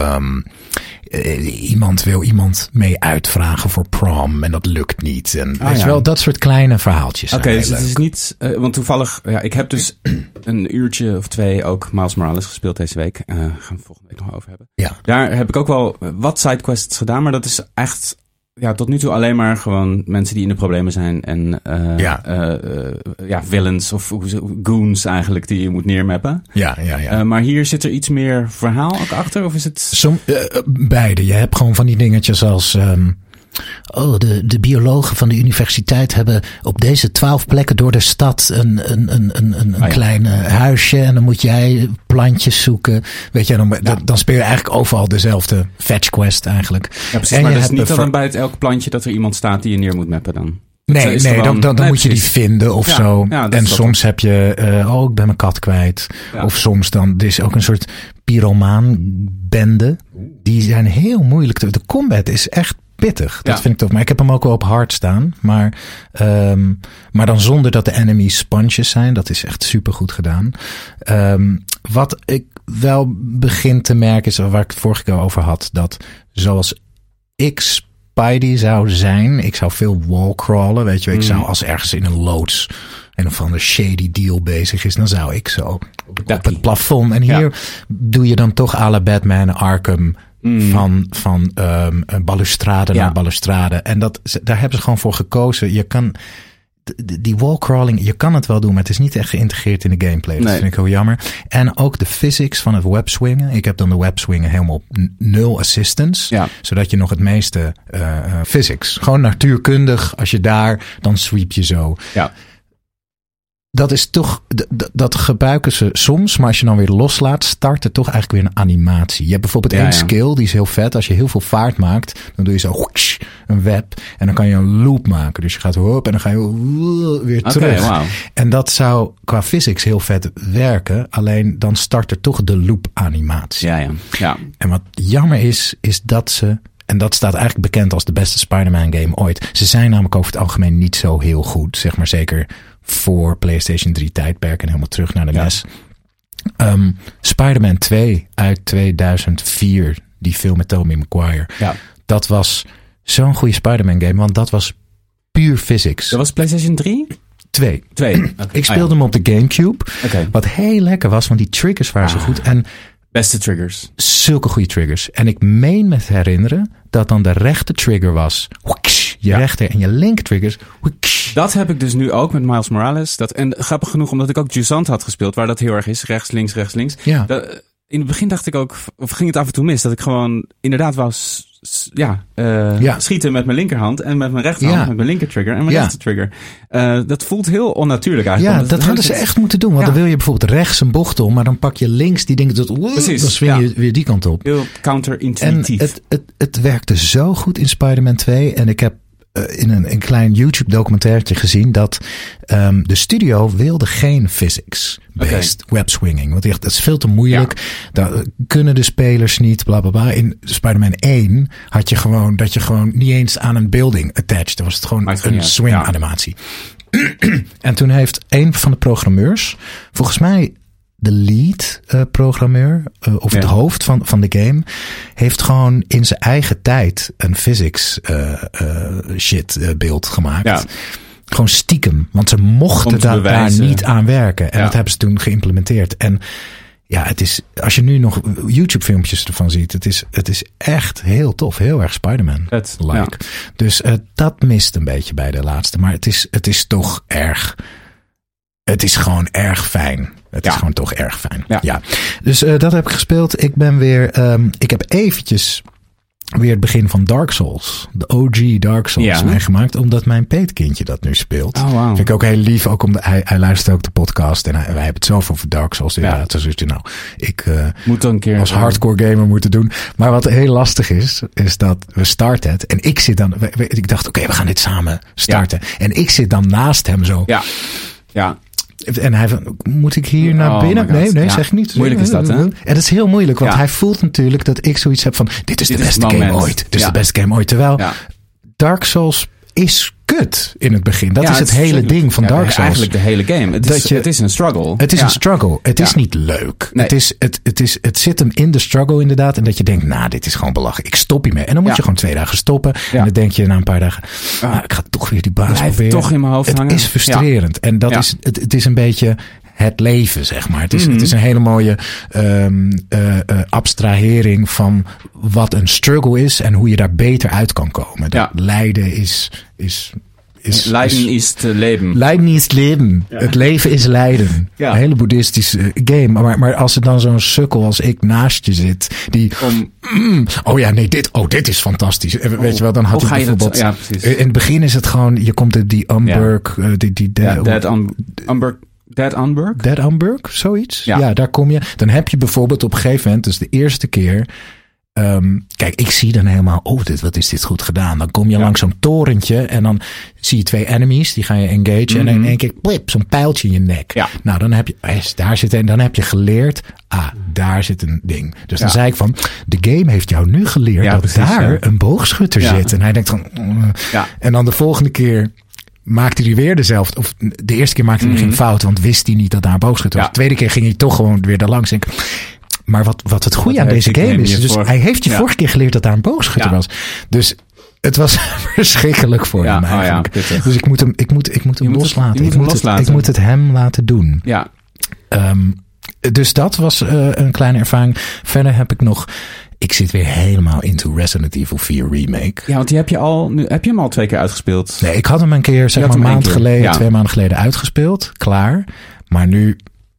iemand wil iemand mee uitvragen voor prom en dat lukt niet. En weet je wel, dat soort kleine verhaaltjes. Oké, dus het is niet, want toevallig, ik heb dus een uurtje of 2 ook Miles Morales gespeeld deze week. Gaan we volgende week nog over hebben. Ja. Daar heb ik ook wel wat sidequests gedaan, maar dat is echt tot nu toe alleen maar gewoon mensen die in de problemen zijn en villains of goons eigenlijk die je moet neermappen. Ja. Maar hier zit er iets meer verhaal ook achter, of is het? Beide. Je hebt gewoon van die dingetjes als de biologen van de universiteit hebben op deze 12 plekken door de stad een klein huisje. En dan moet jij plantjes zoeken. Weet je, dan speel je eigenlijk overal dezelfde fetch quest eigenlijk. Ja, precies. En maar het is niet dan bij elk plantje dat er iemand staat die je neer moet mappen dan? Dan moet je die vinden of zo. Ja, en soms heb je, ik ben mijn kat kwijt. Ja. Of soms dan, er is ook een soort pyromaan-bende. Die zijn heel moeilijk. De combat is echt pittig. Dat vind ik tof. Maar ik heb hem ook wel op hard staan. Maar dan zonder dat de enemies sponges zijn. Dat is echt super goed gedaan. Wat ik wel begin te merken is, waar ik het vorige keer over had, dat zoals Spidey zou zijn, ik zou veel wallcrawlen, weet je. Ik zou als ergens in een loods een of andere shady deal bezig is, dan zou ik zo op het plafond. En hier doe je dan toch à la Batman Arkham van balustrade naar balustrade. En daar hebben ze gewoon voor gekozen. Je kan die wallcrawling, je kan het wel doen, maar het is niet echt geïntegreerd in de gameplay. Dat vind ik heel jammer. En ook de physics van het webswingen. Ik heb dan de webswingen helemaal op 0 assistance. Ja. Zodat je nog het meeste physics. Gewoon natuurkundig. Als je dan sweep je zo. Ja. Dat is toch, dat gebruiken ze soms, maar als je dan weer loslaat, start er toch eigenlijk weer een animatie. Je hebt bijvoorbeeld één skill, die is heel vet. Als je heel veel vaart maakt, dan doe je zo een web en dan kan je een loop maken. Dus je gaat en dan ga je weer terug. Wow. En dat zou qua physics heel vet werken, alleen dan start er toch de loop animatie. Ja. En wat jammer is dat ze, en dat staat eigenlijk bekend als de beste Spider-Man game ooit. Ze zijn namelijk over het algemeen niet zo heel goed, zeg maar zeker voor PlayStation 3 tijdperk en helemaal terug naar de NES. Spider-Man 2 uit 2004, die film met Tobey Maguire. Ja. Dat was zo'n goede Spider-Man game, want dat was puur physics. Dat was PlayStation 3? 2. Okay. Ik speelde hem op de Gamecube. Okay. Wat heel lekker was, want die triggers waren zo goed. En beste triggers. Zulke goede triggers. En ik meen me te herinneren dat dan de rechte trigger was je rechter en je link triggers. Dat heb ik dus nu ook met Miles Morales. En grappig genoeg, omdat ik ook Jusant had gespeeld, waar dat heel erg is. Rechts, links, rechts, links. Ja. In het begin dacht ik ook, of ging het af en toe mis, dat ik gewoon inderdaad wou schieten met mijn linkerhand en met mijn rechterhand, met mijn linker trigger en mijn rechter trigger. Dat voelt heel onnatuurlijk eigenlijk. Ja, dat hadden ze echt moeten doen. Want dan wil je bijvoorbeeld rechts een bocht om, maar dan pak je links die dingen tot, dan swing je weer die kant op. Heel counterintuïtief. En het werkte zo goed in Spider-Man 2 en ik heb in een klein YouTube documentairtje gezien dat de studio wilde geen physics-based web-swinging. Want dat is veel te moeilijk. Ja. Dat kunnen de spelers niet, bla bla bla. In Spider-Man 1 had je gewoon dat je gewoon niet eens aan een building attached. Dan was het gewoon een swing-animatie. En toen heeft een van de programmeurs, volgens mij de lead programmeur, of het hoofd van de game, heeft gewoon in zijn eigen tijd een physics beeld gemaakt. Ja. Gewoon stiekem. Want ze mochten daar niet aan werken. En dat hebben ze toen geïmplementeerd. En ja, het is, als je nu nog YouTube filmpjes ervan ziet, het is echt heel tof. Heel erg Spider-Man-like. Ja. Dus dat mist een beetje bij de laatste. Maar het is toch erg. Het is gewoon erg fijn. Het is gewoon toch erg fijn. Ja. Dus dat heb ik gespeeld. Ik ben weer. Ik heb eventjes weer het begin van Dark Souls. De OG Dark Souls meegemaakt. Omdat mijn peetkindje dat nu speelt. Oh, wow. Vind ik ook heel lief. Ook omdat hij luistert ook de podcast. En wij hebben het zelf over Dark Souls. Ja, toen zei hij, ik moet een keer als hardcore gamer moeten doen. Maar wat heel lastig is dat we starten het. En ik zit dan. Ik dacht, oké, we gaan dit samen starten. Ja. En ik zit dan naast hem zo. Ja. En hij van, moet ik hier naar binnen? Nee, zeg ik niet. Moeilijk is dat, hè? En dat is heel moeilijk, want hij voelt natuurlijk dat ik zoiets heb van, dit is de beste game ooit. Dit is de beste game ooit. Terwijl Dark Souls is kut in het begin. Dat is het hele ding van Dark Souls. Eigenlijk de hele game. Het is een struggle. Het is een struggle. Het is niet leuk. Nee. Het zit hem in de struggle inderdaad. En dat je denkt, dit is gewoon belachelijk. Ik stop hiermee. En dan moet je gewoon 2 dagen stoppen. Ja. En dan denk je na een paar dagen, ik ga toch weer die baas proberen. Toch in mijn hoofd hangen. Het is frustrerend. En dat is, het is een beetje het leven, zeg maar. Het is een hele mooie abstrahering van wat een struggle is en hoe je daar beter uit kan komen. Dat lijden is Lijden is het leven. Lijden is het leven. Ja. Het leven is lijden. Ja. Een hele boeddhistische game. Maar als er dan zo'n sukkel als ik naast je zit, die dit is fantastisch. Weet je wel, dan had ik bijvoorbeeld. In het begin is het gewoon, je komt die Umberg, Dead Umberg? Dead Umberg, zoiets. Ja, daar kom je. Dan heb je bijvoorbeeld op een gegeven moment, dus de eerste keer. Kijk, ik zie dan helemaal, wat is dit goed gedaan. Dan kom je langs zo'n torentje en dan zie je 2 enemies, die ga je engage en in één keer, zo'n pijltje in je nek. Ja. Nou, dan heb je, daar zit en dan heb je geleerd, daar zit een ding. Dus dan zei ik van, de game heeft jou nu geleerd dat precies, daar een boogschutter zit. En hij denkt van, en dan de volgende keer maakte hij weer dezelfde. Of de eerste keer maakte hij geen fout, want wist hij niet dat daar een boogschutter was. De tweede keer ging hij toch gewoon weer daar langs. Maar wat het goede aan deze game is, dus hij heeft je vorige keer geleerd dat daar een boogschutter was. Dus het was verschrikkelijk voor hem eigenlijk. Dus ik moet hem loslaten. Ik moet het hem laten doen. Ja. Dus dat was een kleine ervaring. Verder heb ik nog. Ik zit weer helemaal into Resident Evil 4 Remake. Ja, want die heb je hem al 2 keer uitgespeeld? Nee, ik had hem een keer, 2 maanden geleden uitgespeeld. Klaar. Maar nu.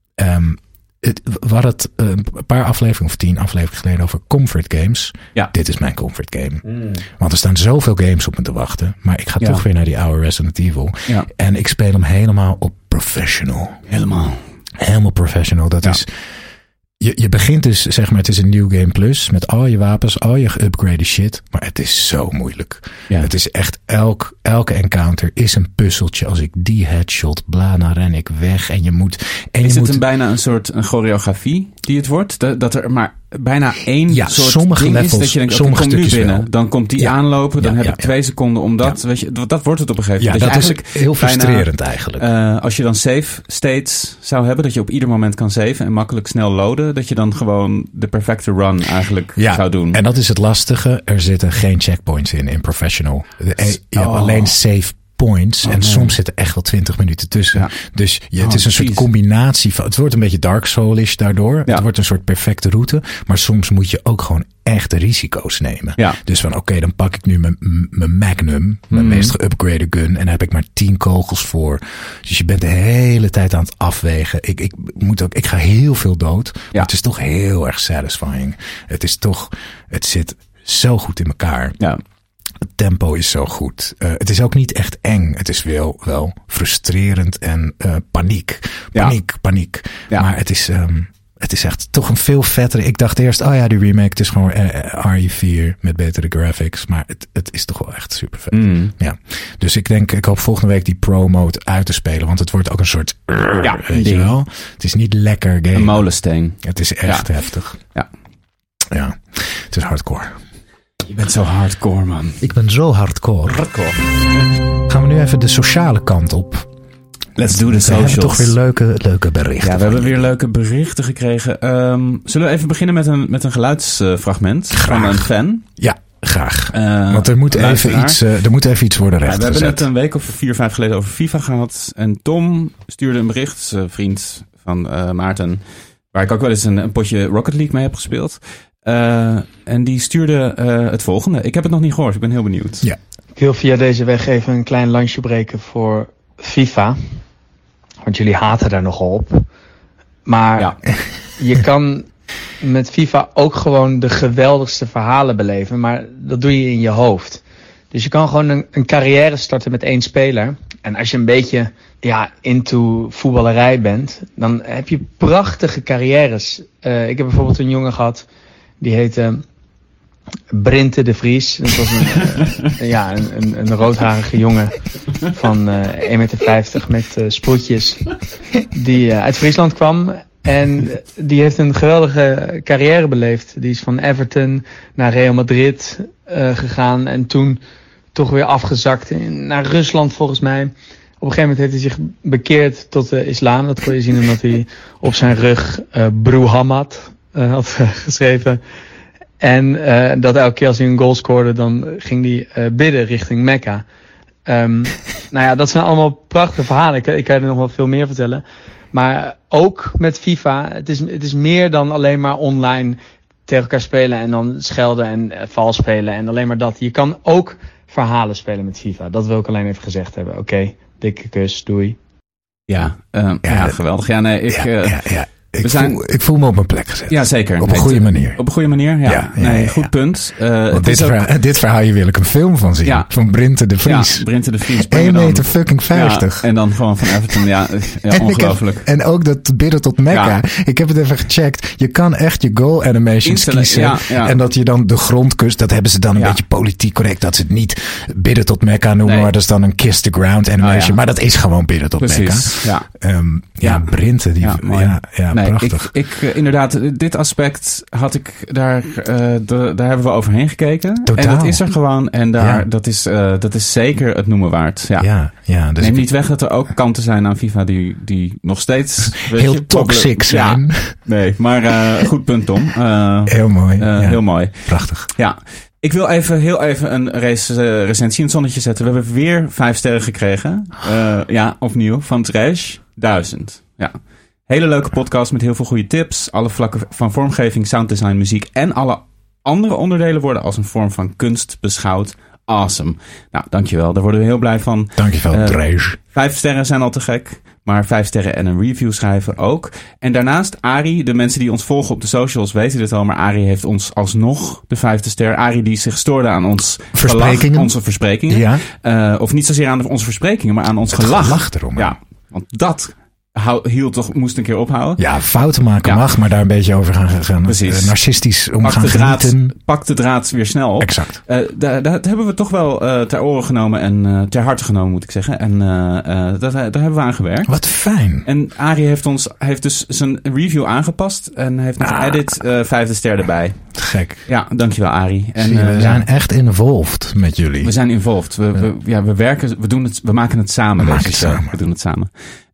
We hadden het een paar afleveringen of 10 afleveringen geleden over comfort games. Ja. Dit is mijn comfort game. Want er staan zoveel games op me te wachten. Maar ik ga toch weer naar die oude Resident Evil. Ja. En ik speel hem helemaal op professional. Helemaal professional. Dat is. Je begint dus, zeg maar, het is een New Game Plus met al je wapens, al je geupgrade shit. Maar het is zo moeilijk. Ja. Het is echt, elke encounter is een puzzeltje. Als ik die headshot, dan ren ik weg. En je moet. Is het bijna een soort een choreografie die het wordt? Dat er maar bijna één soort sommige ding levels, is dat je denkt, sommige kom nu binnen. wel. Dan komt die aanlopen, dan heb ik 2 seconden om dat. Weet je, dat wordt het op een gegeven moment. Ja, dat is heel frustrerend eigenlijk. Als je dan save states zou hebben, dat je op ieder moment kan saven en makkelijk snel loaden, dat je dan gewoon de perfecte run eigenlijk zou doen. En dat is het lastige. Er zitten geen checkpoints in professional. Je hebt alleen save points. En soms zitten echt wel 20 minuten tussen. Ja. Dus het is een soort combinatie van. Het wordt een beetje Dark Souls daardoor. Ja. Het wordt een soort perfecte route. Maar soms moet je ook gewoon echte risico's nemen. Ja. Dus van dan pak ik nu mijn Magnum. Mijn meest geupgrade gun. En daar heb ik maar 10 kogels voor. Dus je bent de hele tijd aan het afwegen. Ik ga heel veel dood. Maar het is toch heel erg satisfying. Het is toch. Het zit zo goed in elkaar. Ja. Het tempo is zo goed. Het is ook niet echt eng. Het is wel frustrerend en paniek. Paniek. Ja. Maar het is echt toch een veel vettere. Ik dacht eerst, die remake, het is gewoon RE4 met betere graphics. Maar het is toch wel echt super vet. Ja. Dus ik hoop volgende week die pro-mode uit te spelen. Want het wordt ook een soort, weet je wel. Het is niet lekker game. Een molensteen. Het is echt heftig. Ja, het is hardcore. Je bent zo hardcore, man. Ik ben zo hardcore. Gaan we nu even de sociale kant op. Let's do the socials. We hebben toch weer leuke berichten. Ja, we hebben weer leuke berichten gekregen. Zullen we even beginnen met een geluidsfragment van een fan? Ja, graag. Want er moet even iets worden rechtgezet. We hebben net een week of 4, 5 geleden over FIFA gehad. En Tom stuurde een bericht, vriend van Maarten, waar ik ook wel eens een potje Rocket League mee heb gespeeld. En die stuurde het volgende. Ik heb het nog niet gehoord, ik ben heel benieuwd. Ja. Ik wil via deze weg even een klein lansje breken voor FIFA. Want jullie haten daar nogal op. Maar je kan met FIFA ook gewoon de geweldigste verhalen beleven. Maar dat doe je in je hoofd. Dus je kan gewoon een carrière starten met 1 speler. En als je een beetje into voetballerij bent, dan heb je prachtige carrières. Ik heb bijvoorbeeld een jongen gehad, die heette Brinte de Vries. Dat was een roodharige jongen van 1,50 meter met sproetjes. Die uit Friesland kwam. En die heeft een geweldige carrière beleefd. Die is van Everton naar Real Madrid gegaan. En toen toch weer afgezakt naar Rusland volgens mij. Op een gegeven moment heeft hij zich bekeerd tot de islam. Dat kon je zien omdat hij op zijn rug Muhammad had geschreven. En dat elke keer als hij een goal scoorde, dan ging hij bidden richting Mekka. Dat zijn allemaal prachtige verhalen. Ik kan er nog wel veel meer vertellen. Maar ook met FIFA, het is meer dan alleen maar online tegen elkaar spelen en dan schelden en vals spelen en alleen maar dat. Je kan ook verhalen spelen met FIFA. Dat wil ik alleen even gezegd hebben. Oké, dikke kus, doei. Ja, geweldig. Ja, nee, Ik voel me op mijn plek gezet. Ja, zeker. Op een goede manier. Op een goede manier, goed punt. Want dit verhaal wil ik een film van zien. Ja. Van Brinte de Vries. Ja, Brinte de Vries. 1 meter fucking 50. Ja, en dan gewoon van Everton. Ja, ongelooflijk. En ook dat bidden tot Mekka. Ja. Ik heb het even gecheckt. Je kan echt je goal animations kiezen. Ja. En dat je dan de grond kust. Dat hebben ze dan een beetje politiek correct. Dat ze het niet bidden tot Mekka noemen. Maar dat is dan een kiss the ground animation. Maar dat is gewoon bidden tot Mekka. Ja. Brinte. Prachtig. Inderdaad, dit aspect had ik daar hebben we overheen gekeken. Totaal. En dat is er gewoon. En dat is zeker het noemen waard. Ja. Dus neem niet weg dat er ook kanten zijn aan FIFA die nog steeds heel toxic zijn. Ja, nee, maar goed punt, Tom. Heel mooi. Heel mooi. Prachtig. Ja. Ik wil heel even een recensie in het zonnetje zetten. We hebben weer 5 sterren gekregen. Opnieuw. Van Trash 1000. Ja. Hele leuke podcast met heel veel goede tips. Alle vlakken van vormgeving, sounddesign, muziek en alle andere onderdelen worden als een vorm van kunst beschouwd. Awesome. Nou, dankjewel. Daar worden we heel blij van. Dankjewel, Trash. 5 sterren zijn al te gek. Maar 5 sterren en een review schrijven ook. En daarnaast Arie, de mensen die ons volgen op de socials weten dit al. Maar Arie heeft ons alsnog de 5e ster. Arie die zich stoorde aan ons versprekingen. Onze versprekingen. Ja. Of niet zozeer aan onze versprekingen, maar aan ons gelach erom. Ja, want dat moest een keer ophouden. Ja, fouten maken mag, maar daar een beetje over gaan. Precies. Narcistisch om gaan genieten. Pak de draad weer snel op. Exact. Dat hebben we toch wel ter oren genomen en ter harte genomen, moet ik zeggen. En daar hebben we aan gewerkt. Wat fijn. En Arie heeft dus zijn review aangepast en heeft met edit 5e ster erbij. Gek. Ja, dankjewel Arie. En, we zijn echt involved met jullie. We zijn involved. We werken, we maken het samen. We doen het samen.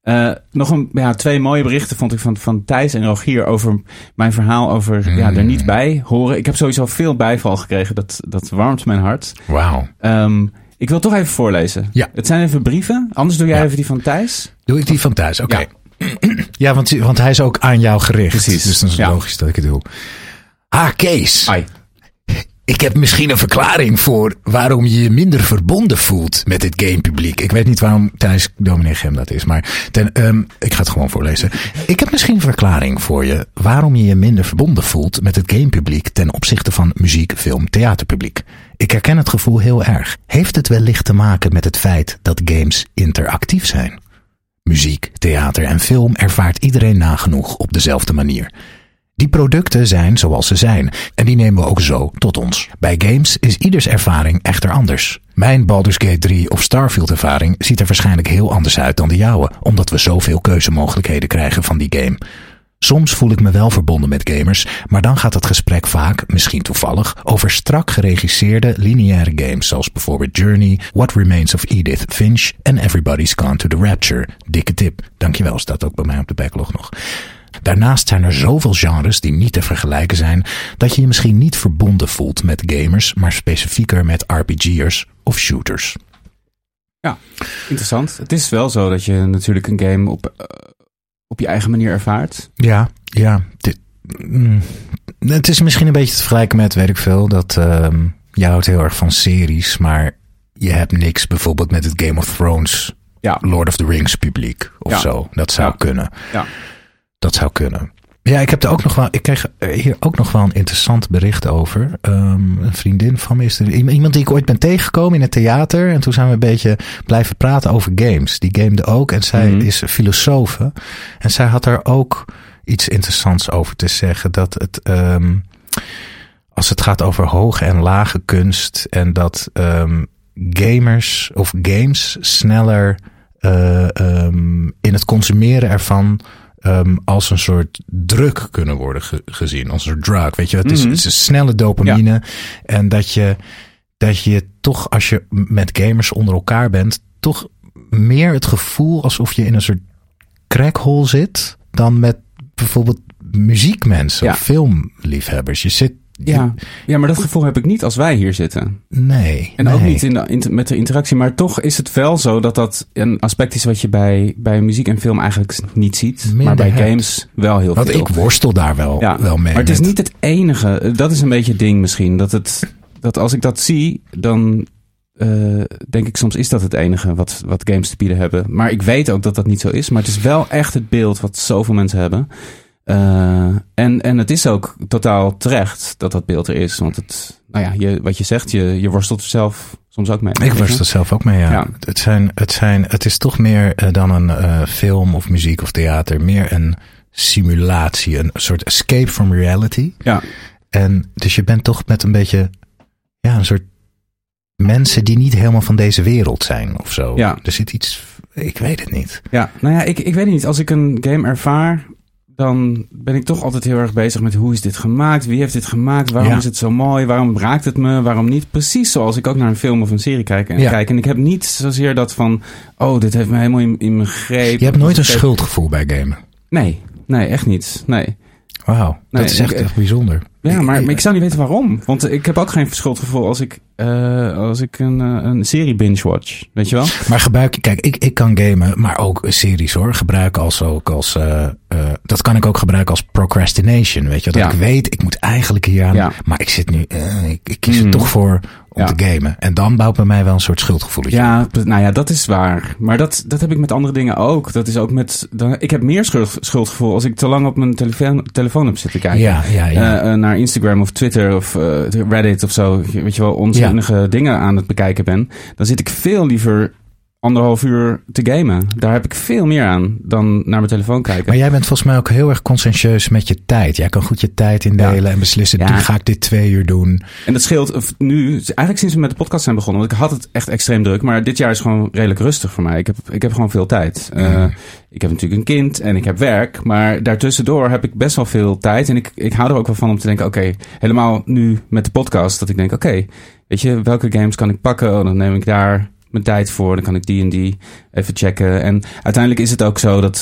Nog 2 mooie berichten vond ik van Thijs en Rogier over mijn verhaal over er niet bij horen. Ik heb sowieso veel bijval gekregen. Dat warmt mijn hart. Wauw. Ik wil toch even voorlezen. Ja. Het zijn even brieven. Anders doe jij even die van Thijs. Doe ik die van Thijs? Oké. Ja, want hij is ook aan jou gericht. Precies. Dus dat is logisch dat ik het doe. Kees. Ai. Ik heb misschien een verklaring voor waarom je je minder verbonden voelt met het gamepubliek. Ik weet niet waarom Thijs Dominee Gem dat is, maar ik ga het gewoon voorlezen. Ik heb misschien een verklaring voor je waarom je je minder verbonden voelt met het gamepubliek ten opzichte van muziek, film, theaterpubliek. Ik herken het gevoel heel erg. Heeft het wellicht te maken met het feit dat games interactief zijn? Muziek, theater en film ervaart iedereen nagenoeg op dezelfde manier. Die producten zijn zoals ze zijn en die nemen we ook zo tot ons. Bij games is ieders ervaring echter anders. Mijn Baldur's Gate 3 of Starfield ervaring ziet er waarschijnlijk heel anders uit dan de jouwe, omdat we zoveel keuzemogelijkheden krijgen van die game. Soms voel ik me wel verbonden met gamers, maar dan gaat het gesprek vaak, misschien toevallig, over strak geregisseerde lineaire games zoals bijvoorbeeld Journey, What Remains of Edith Finch en Everybody's Gone to the Rapture. Dikke tip. Dankjewel, staat ook bij mij op de backlog nog. Daarnaast zijn er zoveel genres die niet te vergelijken zijn, dat je je misschien niet verbonden voelt met gamers, maar specifieker met RPG'ers of shooters. Ja, interessant. Het is wel zo dat je natuurlijk een game op je eigen manier ervaart. Ja. Het is misschien een beetje te vergelijken met, weet ik veel, dat je houdt heel erg van series, maar je hebt niks bijvoorbeeld met het Game of Thrones, Lord of the Rings publiek of zo. Dat zou kunnen. Ja. Dat zou kunnen. Ja, ik kreeg hier ook nog wel een interessant bericht over. Een vriendin van me is er iemand die ik ooit ben tegengekomen in het theater. En toen zijn we een beetje blijven praten over games. Die gamede ook en zij is filosofe. En zij had daar ook iets interessants over te zeggen. Dat het, als het gaat over hoge en lage kunst en dat gamers of games sneller in het consumeren ervan als een soort drug kunnen worden gezien. Als een soort drug. Weet je, het is een snelle dopamine. Ja. En dat je toch, als je met gamers onder elkaar bent, toch meer het gevoel alsof je in een soort crackhole zit dan met bijvoorbeeld muziekmensen of filmliefhebbers. Je zit... Ja, maar dat gevoel heb ik niet als wij hier zitten. Nee. En ook niet met de interactie. Maar toch is het wel zo dat een aspect is wat je bij muziek en film eigenlijk niet ziet. Minder maar bij games wel heel veel. Want ik worstel daar wel mee. Maar het is niet het enige. Dat is een beetje het ding misschien. Dat als ik dat zie, dan denk ik soms is dat het enige wat games te bieden hebben. Maar ik weet ook dat dat niet zo is. Maar het is wel echt het beeld wat zoveel mensen hebben. En het is ook totaal terecht dat beeld er is. Want wat je zegt, je worstelt er zelf soms ook mee. Ik worstel zelf ook mee, ja. Het is toch meer dan een film of muziek of theater. Meer een simulatie, een soort escape from reality. Ja. En dus je bent toch met een beetje, een soort mensen die niet helemaal van deze wereld zijn of zo. Ja. Er zit iets, ik weet het niet. Ja, ik weet het niet. Als ik een game ervaar, dan ben ik toch altijd heel erg bezig met hoe is dit gemaakt? Wie heeft dit gemaakt? Waarom is het zo mooi? Waarom raakt het me? Waarom niet? Precies zoals ik ook naar een film of een serie kijk. En ik heb niet zozeer dat van, dit heeft me helemaal in mijn greep. Je hebt nooit een schuldgevoel bij gamen? Nee, echt niet. Nee. Wauw, dat is echt bijzonder. Ja, maar ik zou niet weten waarom. Want ik heb ook geen schuldgevoel als ik een serie binge-watch. Weet je wel? Maar ik kan gamen, maar ook series hoor. Dat kan ik ook gebruiken als procrastination. Weet je, dat ik weet, ik moet eigenlijk hier aan. Maar ik zit nu, ik kies er toch voor om te gamen. En dan bouwt bij mij wel een soort schuldgevoel. Ja, dat is waar. Maar dat heb ik met andere dingen ook. Dat is ook ik heb meer schuldgevoel als ik te lang op mijn telefoon heb zitten kijken. Naar Instagram of Twitter of Reddit of zo. Weet je wel, onzinnige dingen aan het bekijken ben. Dan zit ik veel liever 1,5 uur te gamen. Daar heb ik veel meer aan dan naar mijn telefoon kijken. Maar jij bent volgens mij ook heel erg conscientieus met je tijd. Jij kan goed je tijd indelen en beslissen, ga ik dit 2 uur doen. En dat scheelt nu, eigenlijk sinds we met de podcast zijn begonnen. Want ik had het echt extreem druk. Maar dit jaar is gewoon redelijk rustig voor mij. Ik heb gewoon veel tijd. Ik heb natuurlijk een kind en ik heb werk. Maar daartussendoor heb ik best wel veel tijd. En ik hou er ook wel van om te denken, helemaal nu met de podcast. Dat ik denk, weet je, welke games kan ik pakken? Dan neem ik daar mijn tijd voor, dan kan ik die en die even checken. En uiteindelijk is het ook zo dat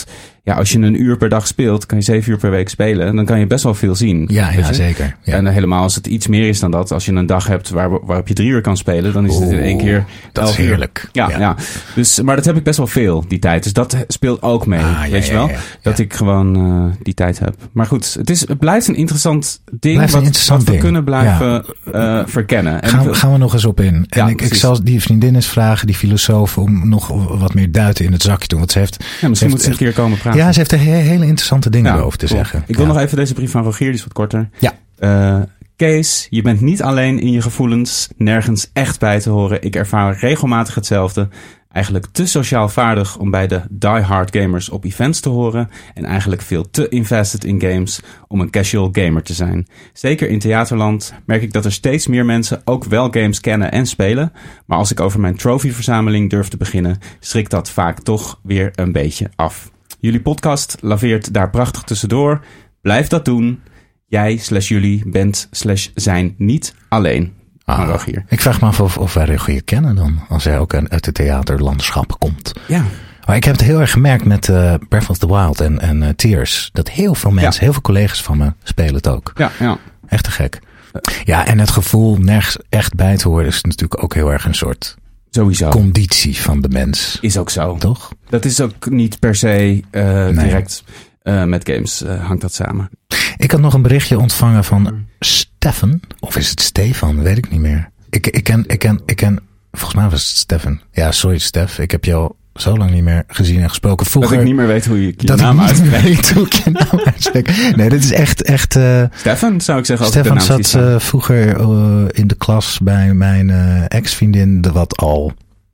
als je 1 uur per dag speelt, kan je 7 uur per week spelen. En dan kan je best wel veel zien. Ja, zeker. Ja. En helemaal als het iets meer is dan dat. Als je een dag hebt waarop je 3 uur kan spelen, dan is het in 1 keer. Dat is heerlijk. Ja. Dus, maar dat heb ik best wel veel, die tijd. Dus dat speelt ook mee, weet je wel? Dat ik gewoon die tijd heb. Maar goed, het blijft een interessant ding wat we kunnen blijven verkennen. En gaan we nog eens op in. En ik zal die vriendin eens vragen, die filosoof, om nog wat meer duiten in het zakje te doen. Want ze heeft, misschien moet ze een keer komen praten. Ja, ze heeft er hele interessante dingen over te zeggen. Ik wil nog even deze brief van Rogier, die is wat korter. Ja. Kees, je bent niet alleen in je gevoelens, nergens echt bij te horen. Ik ervaar regelmatig hetzelfde. Eigenlijk te sociaal vaardig om bij de die-hard gamers op events te horen. En eigenlijk veel te invested in games om een casual gamer te zijn. Zeker in theaterland merk ik dat er steeds meer mensen ook wel games kennen en spelen. Maar als ik over mijn trophyverzameling durf te beginnen, schrikt dat vaak toch weer een beetje af. Jullie podcast laveert daar prachtig tussendoor. Blijf dat doen. Jij/jullie bent/zijn niet alleen. Rogier. Ik vraag me af of wij Rogier kennen dan. Als hij ook uit de theaterlandschap komt. Ja. Maar ik heb het heel erg gemerkt met Breath of the Wild en Tears. Dat heel veel mensen, heel veel collega's van me spelen het ook. Ja. Echt te gek. Ja, en het gevoel nergens echt bij te horen is natuurlijk ook heel erg een soort sowieso conditie van de mens. Is ook zo. Toch? Dat is ook niet per se direct met games hangt dat samen. Ik had nog een berichtje ontvangen van Stefan. Of is het Stefan? Weet ik niet meer. Ik ken volgens mij was het Stefan. Ja, sorry Stef. Ik heb jou zo lang niet meer gezien en gesproken. Vroeger, dat ik niet meer weet hoe je naam uitspreekt. Nee, dit is echt Stefan zou ik zeggen. Stefan zat vroeger in de klas bij mijn ex-vriendin, wat al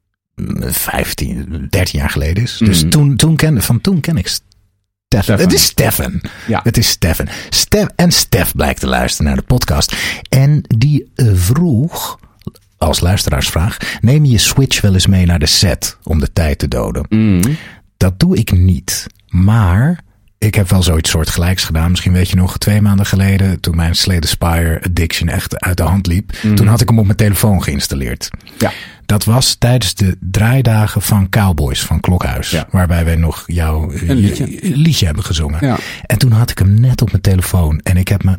13 jaar geleden is. Dus toen ken ik Stefan. Het is Stefan. Ja. Het is Stefan. Stef blijkt te luisteren naar de podcast. En die vroeg, als luisteraarsvraag, neem je Switch wel eens mee naar de set om de tijd te doden? Dat doe ik niet. Maar ik heb wel zoiets soortgelijks gedaan. Misschien weet je nog, 2 maanden geleden, toen mijn Slay the Spire addiction echt uit de hand liep. Toen had ik hem op mijn telefoon geïnstalleerd. Ja. Dat was tijdens de draaidagen van Cowboys van Klokhuis. Ja. Waarbij wij nog jouw liedje hebben gezongen. Ja. En toen had ik hem net op mijn telefoon. En ik heb me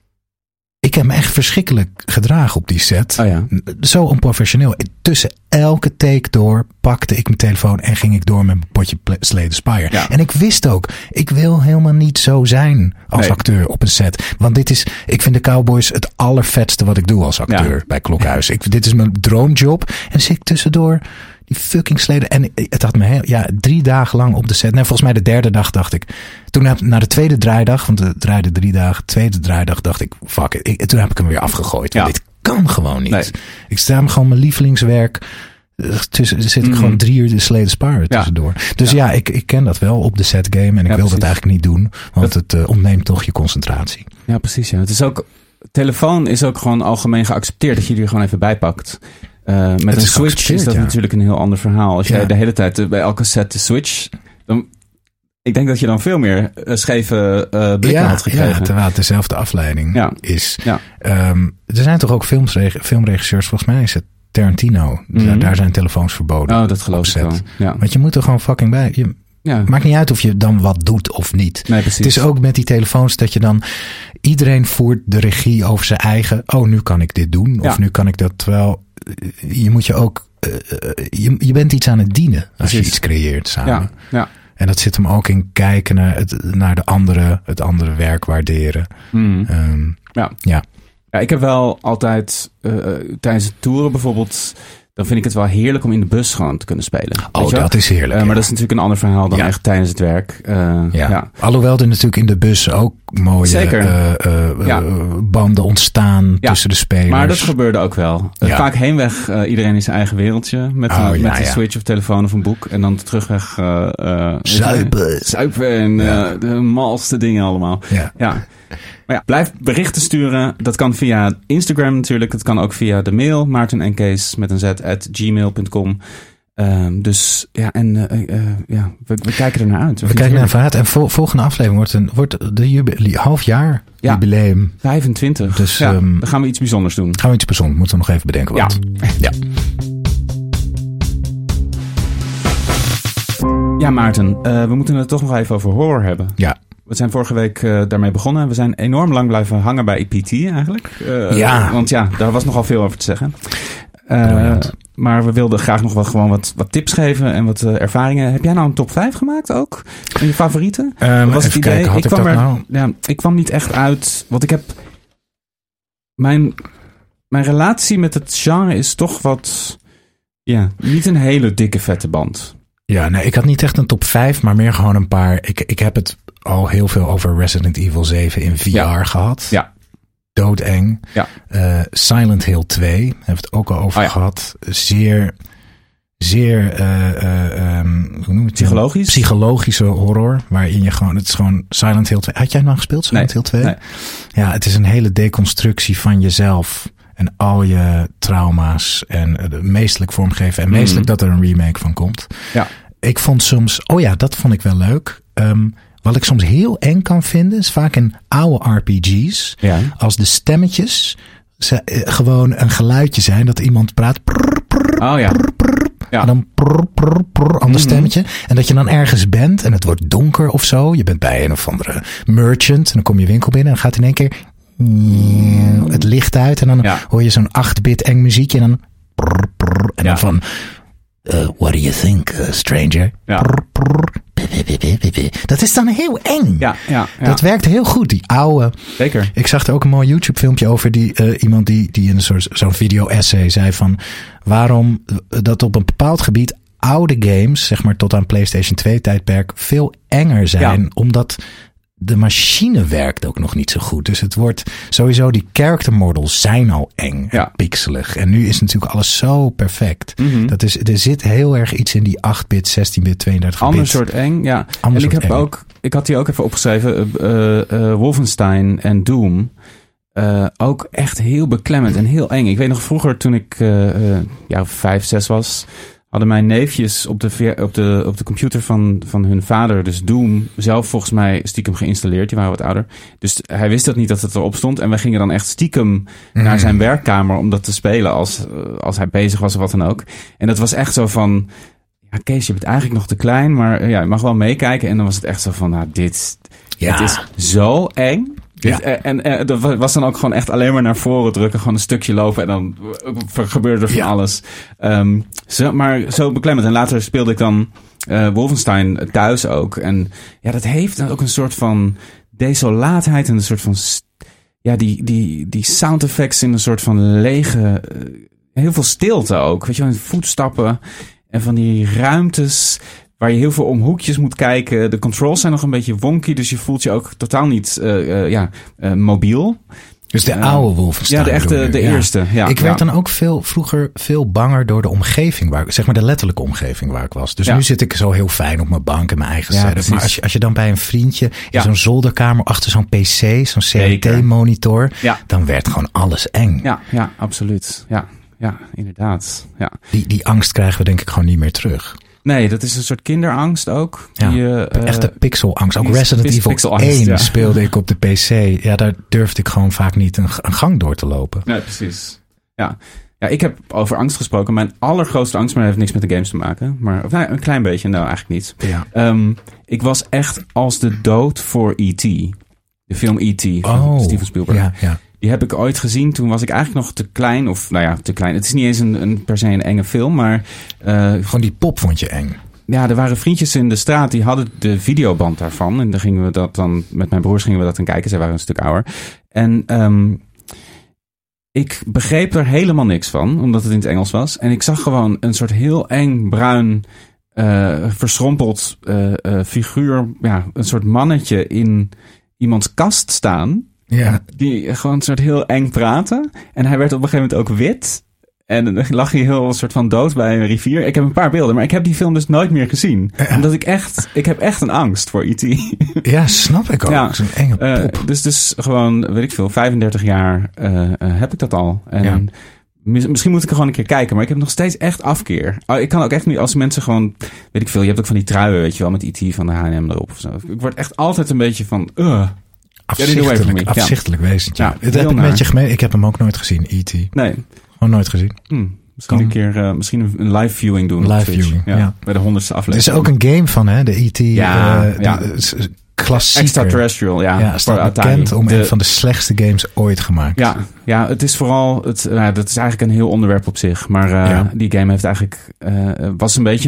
echt verschrikkelijk gedragen op die set. Oh ja. Zo onprofessioneel. Tussen elke take door pakte ik mijn telefoon en ging ik door met mijn potje Slay the Spire. Ja. En ik wist ook, ik wil helemaal niet zo zijn als acteur op een set. Want ik vind de Cowboys het allervetste wat ik doe als acteur bij Klokhuis. Dit is mijn droomjob. En dan zit ik tussendoor die fucking sleden. En het had me 3 dagen lang op de set. Nee, volgens mij de 3e dag dacht ik. Toen na de 2e draaidag, want we draaiden 3 dagen. 2e draaidag dacht ik, fuck it. Toen heb ik hem weer afgegooid. Want dit kan gewoon niet. Nee. Ik sta hem gewoon mijn lievelingswerk. Zit ik gewoon 3 uur de Slay the Spire tussendoor. Dus ik ken dat wel op de set game. En ik wil dat eigenlijk niet doen. Want het ontneemt toch je concentratie. Ja, precies. Ja. Het is ook, telefoon is ook gewoon algemeen geaccepteerd dat je die er gewoon even bij pakt. Met een Switch is dat natuurlijk een heel ander verhaal. Als jij de hele tijd bij elke set de Switch, dan, ik denk dat je dan veel meer scheve blikken had gekregen. Ja, terwijl het dezelfde afleiding is. Ja. Er zijn toch ook filmregisseurs, volgens mij is het Tarantino. Daar zijn telefoons verboden. Oh, dat geloof ik wel. Ja. Want je moet er gewoon fucking bij. Maakt niet uit of je dan wat doet of niet. Nee, precies. Het is ook met die telefoons dat je dan, iedereen voert de regie over zijn eigen, nu kan ik dit doen. Of nu kan ik dat, terwijl je moet je ook, je bent iets aan het dienen als je iets creëert samen. Ja. En dat zit hem ook in kijken naar het andere werk waarderen. Ja, ik heb wel altijd tijdens het toeren bijvoorbeeld, dan vind ik het wel heerlijk om in de bus gewoon te kunnen spelen. Oh, dat is heerlijk. Maar dat is natuurlijk een ander verhaal dan echt tijdens het werk. Alhoewel er natuurlijk in de bus ook mooie banden ontstaan tussen de spelers. Maar dat gebeurde ook wel. Vaak heenweg, iedereen in zijn eigen wereldje. Met een Switch of telefoon of een boek. En dan terugweg zuipen en de malste dingen allemaal. Ja. Maar blijf berichten sturen. Dat kan via Instagram natuurlijk. Het kan ook via de mail. Maarten en Kees met een z@gmail.com. Dus we kijken er naar uit. We kijken naar uit. En volgende aflevering wordt de halfjaar jubileum. 25. Dus dan gaan we iets bijzonders doen. Moeten we nog even bedenken wat. Ja. Ja, Maarten, we moeten het toch nog even over horror hebben. Ja. We zijn vorige week daarmee begonnen. We zijn enorm lang blijven hangen bij E.T. eigenlijk. Want daar was nogal veel over te zeggen. Maar we wilden graag nog wel gewoon wat tips geven en wat ervaringen. Heb jij nou een top 5 gemaakt ook? En je favorieten? Was het idee? Kijken, ik kwam niet echt uit. Want ik heb... Mijn relatie met het genre is toch wat... Ja, niet een hele dikke vette band. Ja, nee, ik had niet echt een top 5, maar meer gewoon een paar. Ik heb het al heel veel over Resident Evil 7 in VR gehad. Ja. Doodeng. Ja. Silent Hill 2, hebben we het ook al over gehad. Zeer hoe noem je het? Psychologische horror, waarin je gewoon, het is gewoon Silent Hill 2. Had jij nou gespeeld, Silent Hill 2? Nee. Ja, het is een hele deconstructie van jezelf en al je trauma's en meestelijk vormgeven. En meestelijk dat er een remake van komt. Ja. Ik vond soms, dat vond ik wel leuk. Wat ik soms heel eng kan vinden, is vaak in oude RPG's. Ja. Als de stemmetjes gewoon een geluidje zijn, dat iemand praat. Ja. En dan ander stemmetje. En dat je dan ergens bent en het wordt donker of zo. Je bent bij een of andere merchant en dan kom je winkel binnen en dan gaat in één keer het licht uit. En dan hoor je zo'n 8-bit eng muziekje en dan en dan van what do you think, stranger? Ja. Dat is dan heel eng. Ja. Dat werkt heel goed, die oude. Zeker. Ik zag er ook een mooi YouTube filmpje over die iemand die in zo'n video essay zei van waarom dat op een bepaald gebied oude games, zeg maar tot aan PlayStation 2 tijdperk, veel enger zijn, omdat de machine werkt ook nog niet zo goed. Dus het wordt sowieso, die character models zijn al eng en pixelig. En nu is natuurlijk alles zo perfect. Mm-hmm. Er zit heel erg iets in die 8-bit, 16-bit, 32-bit. Ander soort eng, ja. En ik had die ook even opgeschreven. Wolfenstein en Doom. Ook echt heel beklemmend en heel eng. Ik weet nog vroeger toen ik 5, 6 was, hadden mijn neefjes op de computer van hun vader, dus Doom, zelf volgens mij stiekem geïnstalleerd. Die waren wat ouder. Dus hij wist dat niet dat het erop stond. En wij gingen dan echt stiekem naar zijn werkkamer om dat te spelen als hij bezig was of wat dan ook. En dat was echt zo van, ja, Kees, je bent eigenlijk nog te klein, maar je mag wel meekijken. En dan was het echt zo van, het is zo eng. Ja. En dat was dan ook gewoon echt alleen maar naar voren drukken. Gewoon een stukje lopen en dan gebeurde er van alles. Maar zo beklemmend. En later speelde ik dan Wolfenstein thuis ook. En ja, dat heeft dan ook een soort van desolaatheid. En een soort van die sound effects in een soort van lege, heel veel stilte ook. Weet je wel, voetstappen en van die ruimtes waar je heel veel om hoekjes moet kijken. De controls zijn nog een beetje wonky, dus je voelt je ook totaal niet mobiel. Dus de oude Wolfenstein. Ja, de eerste. Ja, ik werd dan ook vroeger veel banger door de omgeving, zeg maar de letterlijke omgeving waar ik was. Dus nu zit ik zo heel fijn op mijn bank in mijn eigen setup. Maar als je dan bij een vriendje in zo'n zolderkamer achter zo'n PC, zo'n CRT-monitor, dan werd gewoon alles eng. Ja, absoluut. Ja, inderdaad. Ja. Die angst krijgen we denk ik gewoon niet meer terug. Nee, dat is een soort kinderangst ook. Echte pixelangst. Ook Resident Evil 1 speelde ik op de PC. Ja, daar durfde ik gewoon vaak niet een gang door te lopen. Nee, precies. Ja, ik heb over angst gesproken. Mijn allergrootste angst, maar heeft niks met de games te maken. Maar een klein beetje, nou eigenlijk niet. Ja. Ik was echt als de dood voor E.T. De film E.T. van Steven Spielberg. Ja. Die heb ik ooit gezien. Toen was ik eigenlijk nog te klein. Of te klein. Het is niet eens per se een enge film. Maar gewoon die pop vond je eng. Ja, er waren vriendjes in de straat. Die hadden de videoband daarvan. En dan gingen we dat dan, met mijn broers gingen we dat dan kijken. Zij waren een stuk ouder. En ik begreep er helemaal niks van. Omdat het in het Engels was. En ik zag gewoon een soort heel eng bruin verschrompeld figuur. Ja, een soort mannetje in iemands kast staan. Ja. Die gewoon een soort heel eng praten. En hij werd op een gegeven moment ook wit. En dan lag hij heel een soort van dood bij een rivier. Ik heb een paar beelden, maar ik heb die film dus nooit meer gezien. Ja. Omdat ik heb echt een angst voor E.T. Ja, snap ik ook. Ja. Zo'n enge pop. Dus gewoon, weet ik veel, 35 jaar heb ik dat al. En misschien moet ik er gewoon een keer kijken, maar ik heb nog steeds echt afkeer. Ik kan ook echt niet, als mensen gewoon, weet ik veel, je hebt ook van die truien, weet je wel, met E.T. van de H&M erop of zo. Ik word echt altijd een beetje van, Afzichtelijk wezentje. Ja, dat heb ik met je gemeen. Ik heb hem ook nooit gezien, E.T. Nee. Gewoon nooit gezien. Misschien een keer een live viewing doen. Live viewing, ja. Bij de 100ste aflevering. Er is ook een game van, hè? De E.T. Klassieker. Extraterrestrial, staat bekend om een van de slechtste games ooit gemaakt. Ja, het is vooral... dat is eigenlijk een heel onderwerp op zich. Maar die game heeft eigenlijk... was een beetje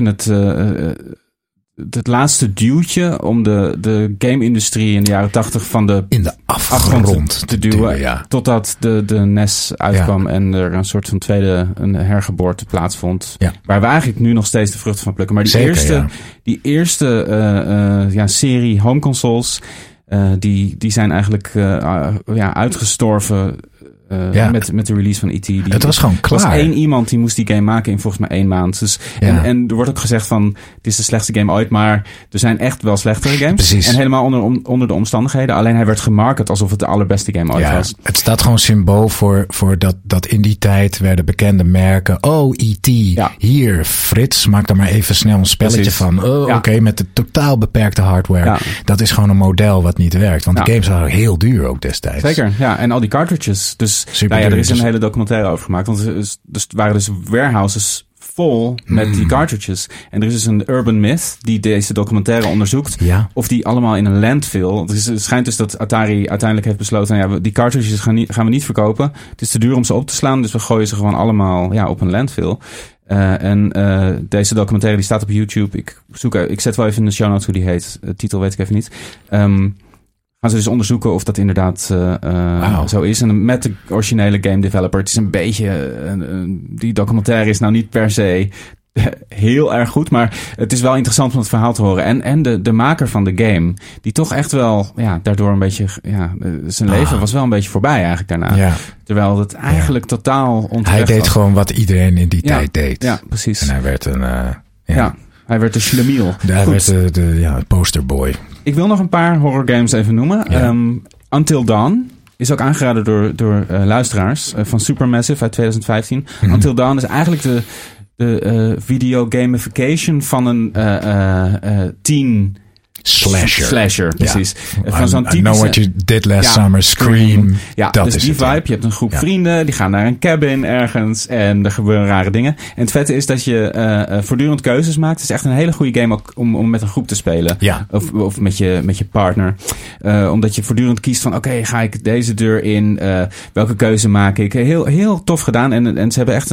het laatste duwtje om de game-industrie in de jaren 80 in de afgrond te duwen. Totdat de NES uitkwam en er een soort van een hergeboorte plaatsvond. Ja. Waar we eigenlijk nu nog steeds de vruchten van plukken. Maar die eerste serie home consoles, die zijn eigenlijk uitgestorven. Met de release van E.T. Het was gewoon klaar. Er was 1 iemand die moest die game maken in volgens mij 1 maand. Dus, en er wordt ook gezegd van, het is de slechtste game ooit, maar er zijn echt wel slechtere games. Precies. En helemaal onder de omstandigheden. Alleen hij werd gemarket alsof het de allerbeste game ooit was. Het staat gewoon symbool voor dat in die tijd werden bekende merken. Oh, E.T. Ja. Hier, Frits, maak daar maar even snel een spelletje van. Oké, met de totaal beperkte hardware. Ja. Dat is gewoon een model wat niet werkt. Want de games waren heel duur ook destijds. Zeker, ja. En al die cartridges. Dus er is een hele documentaire over gemaakt. Want er waren dus warehouses vol met die cartridges. En er is dus een urban myth die deze documentaire onderzoekt. Ja. Of die allemaal in een landfill. Het schijnt dus dat Atari uiteindelijk heeft besloten... die cartridges gaan we niet verkopen. Het is te duur om ze op te slaan. Dus we gooien ze gewoon allemaal op een landfill. Deze documentaire die staat op YouTube. Ik zet wel even in de show notes hoe die heet. De titel weet ik even niet. Gaan ze dus onderzoeken of dat inderdaad zo is. En met de originele game developer. Het is een beetje... die documentaire is nou niet per se heel erg goed. Maar het is wel interessant om het verhaal te horen. En de maker van de game. Die toch echt wel... daardoor een beetje... zijn leven was wel een beetje voorbij eigenlijk daarna. Ja. Terwijl het eigenlijk totaal onterecht Hij deed was. gewoon wat iedereen in die tijd deed. Ja, precies. En hij werd een... hij werd de schlemiel. Hij werd de posterboy. Ik wil nog een paar horror games even noemen. Ja. Until Dawn is ook aangeraden door luisteraars van Supermassive uit 2015. Mm-hmm. Until Dawn is eigenlijk de videogamification van een teen... Slasher, precies. Van zo'n typische... I know what you did last summer, Scream. Ja, dat dus is die vibe. Je hebt een groep vrienden, die gaan naar een cabin ergens en er gebeuren rare dingen. En het vette is dat je voortdurend keuzes maakt. Het is echt een hele goede game ook om met een groep te spelen. Ja. Of met je partner. Omdat je voortdurend kiest van, oké, ga ik deze deur in? Welke keuze maak ik? Heel, heel tof gedaan. En ze hebben echt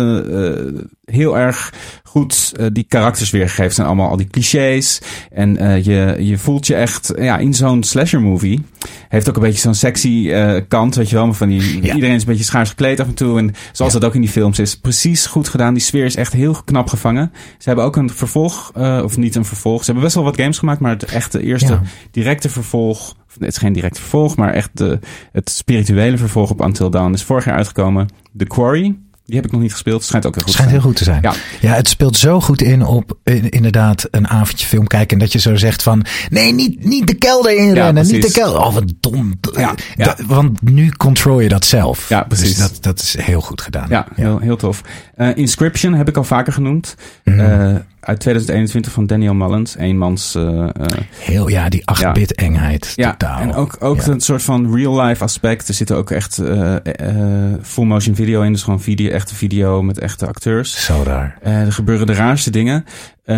heel erg goed die karakters weergegeven. Het zijn allemaal al die clichés. En je voelt je echt in zo'n slasher movie. Heeft ook een beetje zo'n sexy kant, weet je wel. Maar van iedereen is een beetje schaars gekleed af en toe. En zoals dat ook in die films is. Precies goed gedaan. Die sfeer is echt heel knap gevangen. Ze hebben ook een vervolg, of niet een vervolg. Ze hebben best wel wat games gemaakt, maar het echte eerste directe vervolg. Het is geen direct vervolg, maar echt het spirituele vervolg op Until Dawn is vorig jaar uitgekomen. The Quarry. Die heb ik nog niet gespeeld. Het schijnt ook heel goed te zijn. Schijnt heel goed te zijn. Ja, het speelt zo goed in op inderdaad een avondje film kijken. En dat je zo zegt van... Nee, niet de kelder inrennen. Niet de kelder. Oh, wat dom. Ja. Want nu control je dat zelf. Ja, precies. Dus dat is heel goed gedaan. Ja, heel tof. Inscription heb ik al vaker genoemd. Uit 2021 van Daniel Mullins. Eenmans... die 8-bit engheid. Ja, totaal. En ook een soort van real-life aspect. Er zitten ook echt full-motion video in. Dus gewoon echte video met echte acteurs. Zo raar. Er gebeuren de raarste dingen.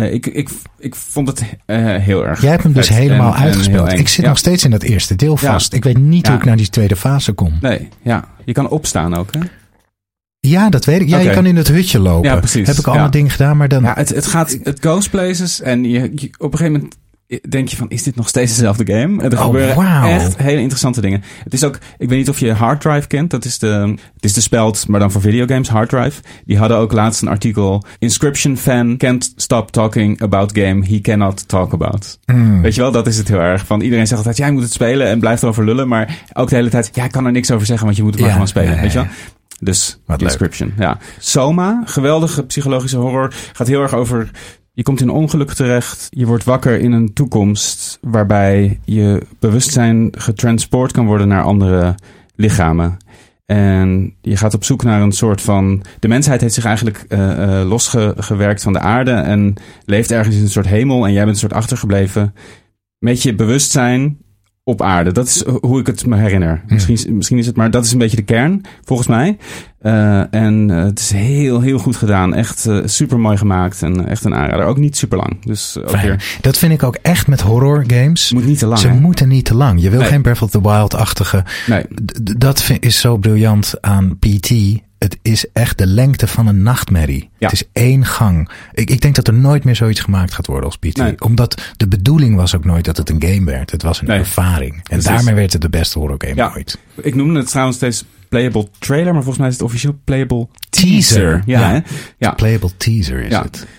Ik vond het heel erg. Jij hebt hem dus helemaal uitgespeeld. Ik zit nog steeds in dat eerste deel vast. Ik weet niet hoe ik naar die tweede fase kom. Nee, je kan opstaan ook, hè? Ja, dat weet ik. Ja, je kan in het hutje lopen. Ja, precies. Heb ik allemaal dingen gedaan, maar dan... Ja, het goes places en je op een gegeven moment denk je van, is dit nog steeds dezelfde game? Er gebeuren echt hele interessante dingen. Het is ook, ik weet niet of je Hard Drive kent. Het is de speld, maar dan voor videogames, Hard Drive. Die hadden ook laatst een artikel. Inscription fan can't stop talking about game he cannot talk about. Weet je wel, dat is het heel erg. Van iedereen zegt altijd, jij moet het spelen en blijft erover lullen. Maar ook de hele tijd, ik kan er niks over zeggen, want je moet het maar gewoon spelen. Weet je wel? Dus Inscription, ja. Soma, geweldige psychologische horror. Gaat heel erg over... Je komt in een ongeluk terecht. Je wordt wakker in een toekomst waarbij je bewustzijn getransport kan worden naar andere lichamen. En je gaat op zoek naar een soort van... De mensheid heeft zich eigenlijk losgewerkt van de aarde en leeft ergens in een soort hemel. En jij bent een soort achtergebleven met je bewustzijn op aarde. Dat is hoe ik het me herinner. Misschien is het, maar dat is een beetje de kern, volgens mij. En het is heel, heel goed gedaan. Echt super mooi gemaakt. En echt een aanrader. Ook niet super lang. Dus ook weer... Dat vind ik ook echt met horror games. Moet niet te lang. Ze moeten niet te lang. Je wil geen Breath of the Wild-achtige. Nee. Dat is zo briljant aan PT. Het is echt de lengte van een nachtmerrie. Ja. Het is 1 gang. Ik denk dat er nooit meer zoiets gemaakt gaat worden als PT. Nee. Omdat de bedoeling was ook nooit dat het een game werd. Het was een ervaring. En precies. Daarmee werd het de beste horror game ooit. Ik noemde het trouwens steeds playable trailer, maar volgens mij is het officieel playable teaser. Ja. Playable teaser is het.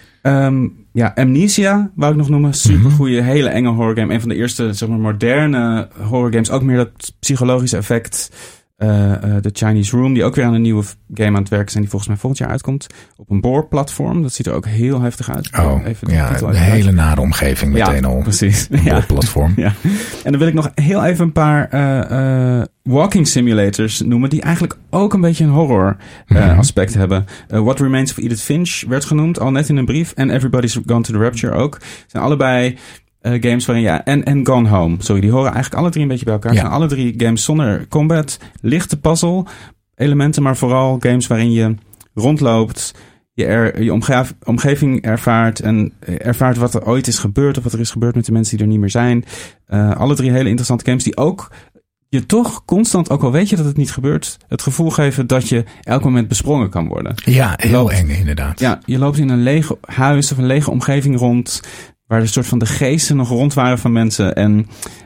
Amnesia wou ik nog noemen. Supergoeie, hele enge horror game. Een van de eerste, zeg maar, moderne horror games. Ook meer dat psychologische effect. The Chinese Room, die ook weer aan een nieuwe game aan het werken zijn, die volgens mij volgend jaar uitkomt. Op een boorplatform. Dat ziet er ook heel heftig uit. Een hele nare omgeving meteen al. Precies. Een boorplatform. Ja. En dan wil ik nog heel even een paar walking simulators noemen, die eigenlijk ook een beetje een horror aspect hebben. What Remains of Edith Finch werd genoemd, al net in een brief. En Everybody's Gone to the Rapture ook. Zijn allebei games waarin en Gone Home. Sorry, die horen eigenlijk alle 3 een beetje bij elkaar. Zijn alle 3 games zonder combat, lichte puzzle elementen, maar vooral games waarin je rondloopt, je omgeving ervaart en ervaart wat er ooit is gebeurd of wat er is gebeurd met de mensen die er niet meer zijn. Alle 3 hele interessante games die ook je toch constant, ook al weet je dat het niet gebeurt, het gevoel geven dat je elk moment besprongen kan worden. Ja, heel eng inderdaad. Ja, je loopt in een leeg huis of een lege omgeving rond, waar een soort van de geesten nog rond waren van mensen. En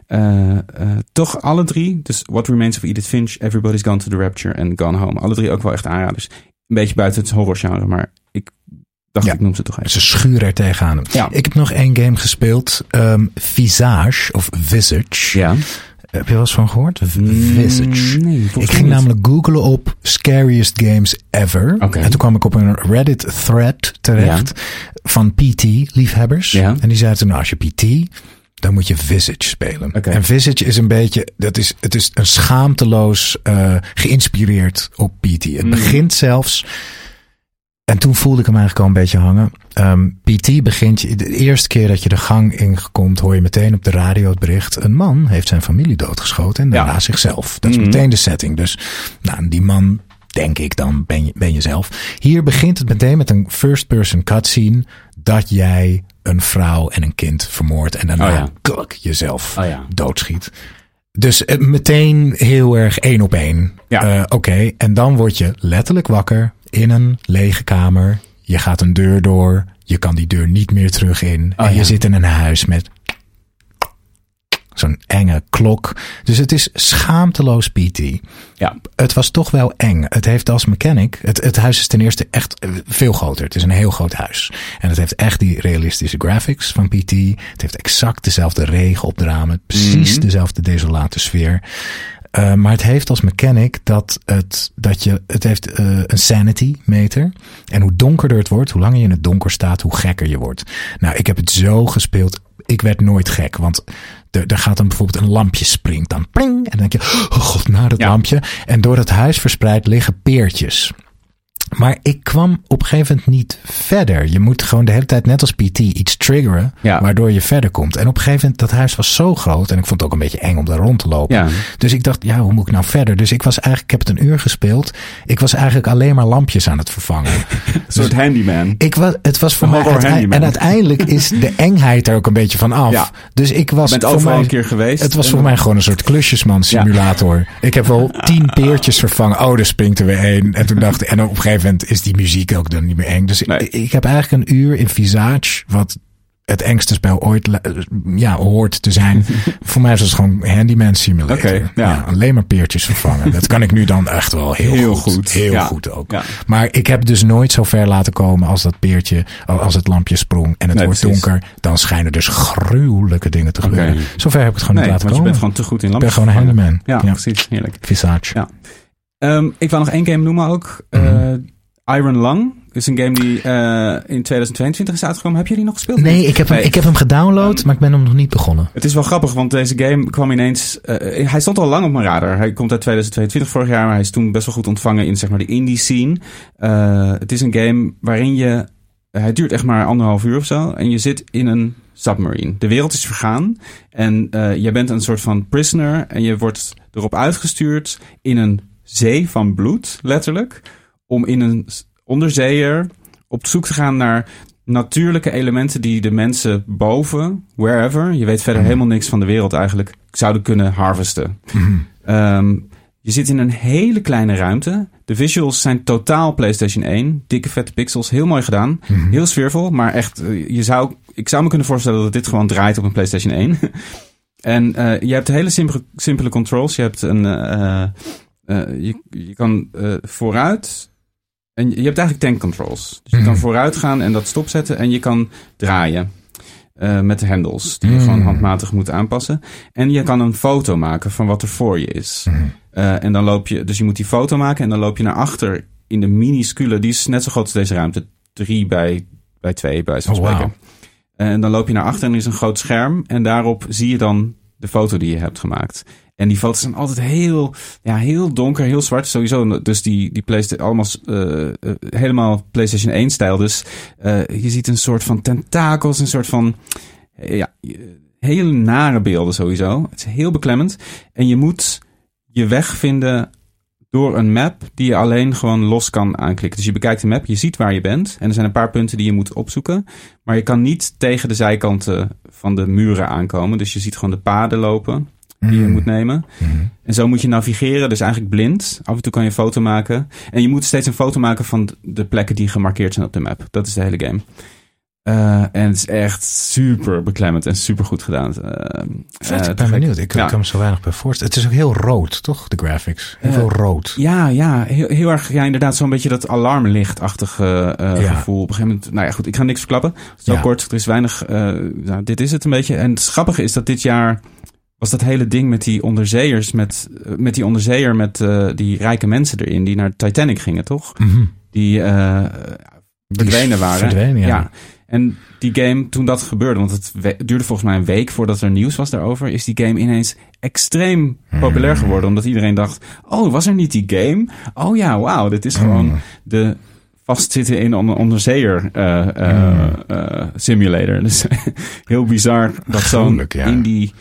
toch alle 3, dus What Remains of Edith Finch, Everybody's Gone to the Rapture en Gone Home. Alle 3 ook wel echt aanraders. Een beetje buiten het horrorgenre, maar ik dacht ik noem ze toch even. Ze schuren er tegenaan. Ja. Ik heb nog 1 game gespeeld. Visage of Visage. Ja. Heb je wel eens van gehoord? Visage. Nee, ik ging namelijk googlen op scariest games ever. Okay. En toen kwam ik op een Reddit thread terecht van PT-liefhebbers. Ja. En die zeiden, nou, als je PT, dan moet je Visage spelen. Okay. En Visage is een beetje, het is een schaamteloos geïnspireerd op PT. Het begint zelfs. En toen voelde ik hem eigenlijk al een beetje hangen. PT begint je, de eerste keer dat je de gang inkomt, hoor je meteen op de radio het bericht. Een man heeft zijn familie doodgeschoten en daarna zichzelf. Dat is meteen de setting. Dus die man, denk ik dan, ben je zelf. Hier begint het meteen met een first person cutscene dat jij een vrouw en een kind vermoordt en daarna jezelf doodschiet. Dus meteen heel erg 1 op 1. Ja. Oké. En dan word je letterlijk wakker in een lege kamer. Je gaat een deur door. Je kan die deur niet meer terug in. En je zit in een huis met zo'n enge klok. Dus het is schaamteloos PT. Ja. Het was toch wel eng. Het heeft als mechanic. Het huis is ten eerste echt veel groter. Het is een heel groot huis. En het heeft echt die realistische graphics van PT. Het heeft exact dezelfde regen op de ramen. Precies dezelfde desolate sfeer. Maar het heeft als mechanic dat het heeft een sanity meter. En hoe donkerder het wordt, hoe langer je in het donker staat, hoe gekker je wordt. Nou, ik heb het zo gespeeld. Ik werd nooit gek, want er gaat dan bijvoorbeeld een lampje springt dan pling. En dan denk je, oh god, naar dat lampje. En door het huis verspreid liggen peertjes. Maar ik kwam op een gegeven moment niet verder. Je moet gewoon de hele tijd net als PT iets triggeren, waardoor je verder komt. En op een gegeven moment, dat huis was zo groot en ik vond het ook een beetje eng om daar rond te lopen. Ja. Dus ik dacht, hoe moet ik nou verder? Dus ik heb het 1 uur gespeeld. Ik was eigenlijk alleen maar lampjes aan het vervangen. Een soort handyman. Het was voor mij en uiteindelijk is de engheid er ook een beetje van af. Ja. Dus ik was bent overal een keer geweest. Het was voor mij gewoon een soort klusjesman simulator. Ja. Ik heb wel 10 peertjes vervangen. Oh, er springt er weer 1. En toen dacht ik, en op een gegeven moment is die muziek ook dan niet meer eng. Dus ik heb eigenlijk 1 uur in Visage, wat het engste spel ooit hoort te zijn. Voor mij was het gewoon Handyman Simulator. Okay, alleen maar peertjes vervangen. Dat kan ik nu dan echt wel heel goed. Heel goed ook. Ja. Maar ik heb dus nooit zo ver laten komen als dat peertje, als het lampje sprong en het wordt donker. Dan schijnen dus gruwelijke dingen te gebeuren. Zover heb ik het gewoon niet laten komen. Je bent gewoon te goed in lampjes. Ik ben gewoon een Handyman. Ja, precies. Heerlijk. Visage. Ja. Ik wil nog 1 game noemen ook. Iron Lung is een game die in 2022 is uitgekomen. Heb je die nog gespeeld? Nee, ik heb hem gedownload, maar ik ben hem nog niet begonnen. Het is wel grappig, want deze game kwam ineens. Hij stond al lang op mijn radar. Hij komt uit 2022 vorig jaar, maar hij is toen best wel goed ontvangen in zeg maar de indie scene. Het is een game waarin hij duurt echt maar 1,5 uur of zo. En je zit in een submarine. De wereld is vergaan en jij bent een soort van prisoner en je wordt erop uitgestuurd in een zee van bloed, letterlijk, om in een onderzeeër op zoek te gaan naar natuurlijke elementen die de mensen boven, wherever, je weet verder helemaal niks van de wereld eigenlijk, zouden kunnen harvesten. Je zit in een hele kleine ruimte. De visuals zijn totaal PlayStation 1. Dikke vette pixels, heel mooi gedaan. Heel sfeervol, maar echt, ik zou me kunnen voorstellen dat dit gewoon draait op een PlayStation 1. En je hebt hele simpele controls. Je hebt je kan vooruit. En je hebt eigenlijk tank controls. Dus je kan vooruit gaan en dat stopzetten. En je kan draaien met de hendels. Die je gewoon handmatig moet aanpassen. En je kan een foto maken van wat er voor je is. En dan loop je... Dus je moet die foto maken. En dan loop je naar achter in de minuscule. Die is net zo groot als deze ruimte. 3 bij 2 bij zo'n spreken. Wow. En dan loop je naar achter en er is een groot scherm. En daarop zie je dan de foto die je hebt gemaakt. En die foto's zijn altijd heel donker, heel zwart. Sowieso, dus die PlayStation, allemaal helemaal PlayStation 1 stijl. Dus je ziet een soort van tentakels, een soort van hele nare beelden sowieso. Het is heel beklemmend. En je moet je weg vinden door een map die je alleen gewoon los kan aanklikken. Dus je bekijkt de map, je ziet waar je bent. En er zijn een paar punten die je moet opzoeken. Maar je kan niet tegen de zijkanten van de muren aankomen. Dus je ziet gewoon de paden lopen die je moet nemen. En zo moet je navigeren, dus eigenlijk blind. Af en toe kan je een foto maken. En je moet steeds een foto maken van de plekken die gemarkeerd zijn op de map. Dat is de hele game. En het is echt super beklemmend en super goed gedaan. Ik ben benieuwd. Ik kan me zo weinig bij voorstellen. Het is ook heel rood, toch? De graphics. Heel veel rood. Ja, heel erg. Ja, inderdaad, zo'n beetje dat alarmlichtachtige gevoel. Op een gegeven moment, nou ja, goed, ik ga niks verklappen. Zo kort, er is weinig. Dit is het een beetje. En het grappige is dat dit jaar was dat hele ding met die onderzeeërs, met die onderzeeër met die rijke mensen erin die naar Titanic gingen, toch? Die verdwenen waren. Verdwenen, ja. En die game, toen dat gebeurde, want het duurde volgens mij een week voordat er nieuws was daarover, is die game ineens extreem populair geworden. Omdat iedereen dacht, oh, was er niet die game? Oh ja, wauw, dit is gewoon de vastzitten in een onderzeeër simulator. Dus heel bizar dat zo'n indie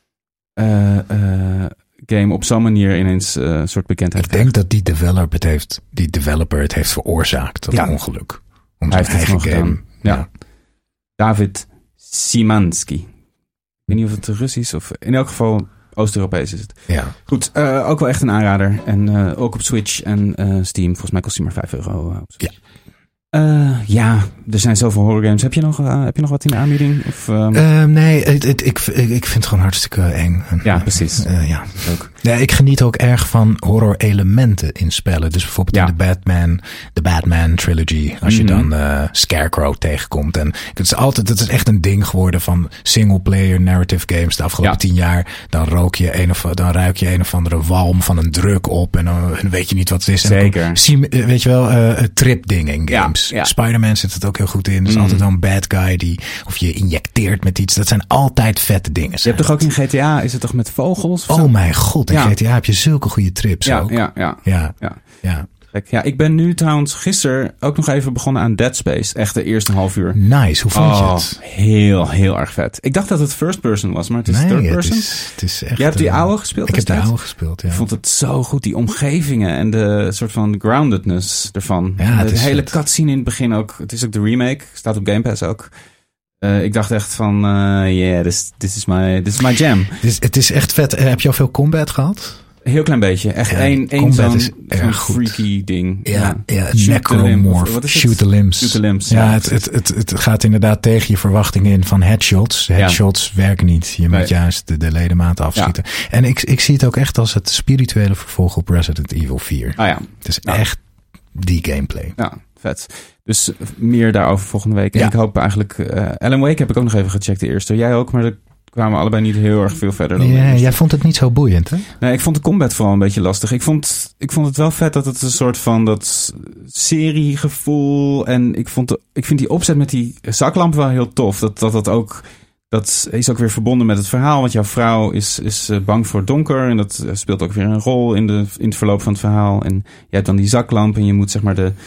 game op zo'n manier ineens een soort bekendheid krijgt. Ik denk dat die developer het heeft veroorzaakt, dat ongeluk. Om zijn eigen game. Ja. David Szymanski. Ik weet niet of het Russisch of in elk geval Oost-Europees is het. Ja. Goed, ook wel echt een aanrader. En ook op Switch en Steam. Volgens mij kost hij maar €5 op Switch. Ja, er zijn zoveel horrorgames. Heb je nog wat in de aanbieding? Of, nee, ik vind het gewoon hartstikke eng. Ja, precies. Ook. Ja, ik geniet ook erg van horror elementen in spellen. Dus bijvoorbeeld in de Batman trilogy. Als je dan Scarecrow tegenkomt. En het is echt een ding geworden van single player narrative games de afgelopen 10 jaar. Dan ruik je een of andere walm van een druk op. En dan weet je niet wat het is. Zeker. Weet je wel, trip dingen in games. Ja. Spider-Man zit het ook heel goed in. Er is altijd wel een bad guy of je injecteert met iets. Dat zijn altijd vette dingen. Je hebt toch ook in GTA, is het toch met vogels? Oh mijn god, in GTA heb je zulke goede trips ook. Ja. Ja, ik ben nu trouwens gisteren ook nog even begonnen aan Dead Space. Echt de eerste half uur. Nice, hoe vond je het? Heel, heel erg vet. Ik dacht dat het first person was, maar het is third person. Het is echt, jij hebt die oude gespeeld? Ik heb de oude gespeeld, ja. Ik vond het zo goed, die omgevingen en de soort van groundedness ervan. Ja, de hele cutscene in het begin ook. Het is ook de remake, staat op Game Pass ook. Ik dacht echt van, this is my jam. Het is echt vet. Heb je al veel combat gehad? Heel klein beetje. Echt één zo'n freaky ding. Ja. Necromorph. Shoot the limbs. Ja, het gaat inderdaad tegen je verwachting in van headshots. Headshots werken niet. Je moet juist de ledematen afschieten. Ja. En ik zie het ook echt als het spirituele vervolg op Resident Evil 4. Het is echt die gameplay. Ja, vet. Dus meer daarover volgende week. En ik hoop eigenlijk... Alan Wake heb ik ook nog even gecheckt, de eerste. Jij ook, maar kwamen allebei niet heel erg veel verder dan. Ja, jij vond het niet zo boeiend, hè? Nee, ik vond de combat vooral een beetje lastig. Ik vond het wel vet dat het een soort van dat seriegevoel en ik vind die opzet met die zaklamp wel heel tof. Dat is ook weer verbonden met het verhaal, want jouw vrouw is bang voor het donker en dat speelt ook weer een rol in het verloop van het verhaal. En je hebt dan die zaklamp en je moet zeg maar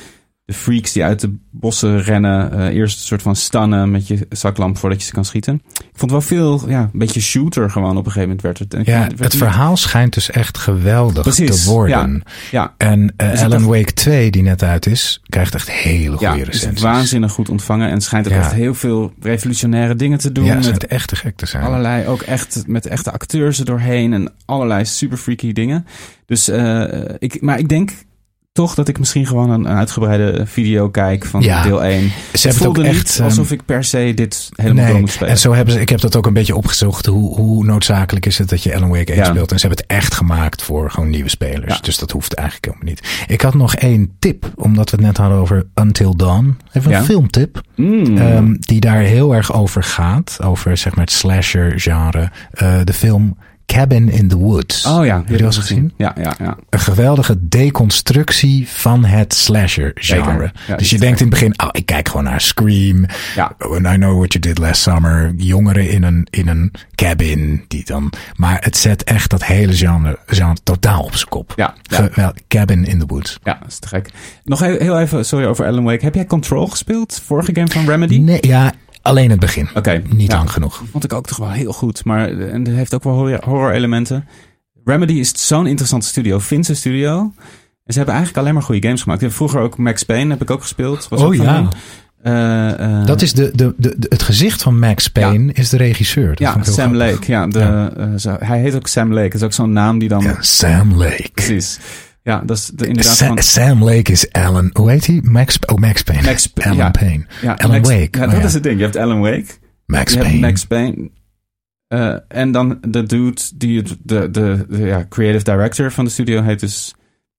de freaks die uit de bossen rennen. Eerst een soort van stannen met je zaklamp voordat je ze kan schieten. Ik vond wel veel, een beetje shooter gewoon op een gegeven moment werd het. Het verhaal schijnt dus echt geweldig te worden. Ja. En Alan Wake 2, die net uit is, krijgt echt hele goede recensies. Het is waanzinnig goed ontvangen en schijnt ook echt heel veel revolutionaire dingen te doen. Ja, het schijnt echt te gek te zijn. Allerlei, ook echt met echte acteurs er doorheen en allerlei super freaky dingen. Dus ik denk toch dat ik misschien gewoon een uitgebreide video kijk van deel 1. Ze het voelde ook niet echt alsof ik per se dit helemaal door moet spelen. En zo hebben ze, ik heb dat ook een beetje opgezocht. Hoe noodzakelijk is het dat je Alan Wake 1 speelt? En ze hebben het echt gemaakt voor gewoon nieuwe spelers. Ja. Dus dat hoeft eigenlijk helemaal niet. Ik had nog 1 tip, omdat we het net hadden over Until Dawn. Even een filmtip. Die daar heel erg over gaat. Over zeg maar het slasher genre. De film Cabin in the Woods. Oh ja, heb je dat gezien? Ja. Een geweldige deconstructie van het slasher genre. Ja, dus je denkt in het begin, ik kijk gewoon naar Scream. Ja. When I Know What You Did Last Summer. Jongeren in een cabin. Maar het zet echt dat hele genre totaal op zijn kop. Ja. Cabin in the Woods. Ja, dat is te gek. Nog heel even, sorry over Alan Wake. Heb jij Control gespeeld? Vorige game van Remedy? Nee, alleen het begin. Niet lang genoeg. Vond ik ook toch wel heel goed. Maar en het heeft ook wel horror elementen. Remedy is zo'n interessante studio. Finse studio. En ze hebben eigenlijk alleen maar goede games gemaakt. Vroeger ook Max Payne heb ik ook gespeeld. Was dat is het gezicht van Max Payne is de regisseur. Dat Sam Lake. Hij heet ook Sam Lake. Dat is ook zo'n naam die dan... Ja, Sam Lake. Precies. Ja, dat is inderdaad Sam Lake is Alan... Hoe heet hij? Max Payne. Alan Payne. Ja, Alan Wake. Ja, dat is het ding. Je hebt Alan Wake. Max Payne. En dan de dude die de creative director van de studio heet dus...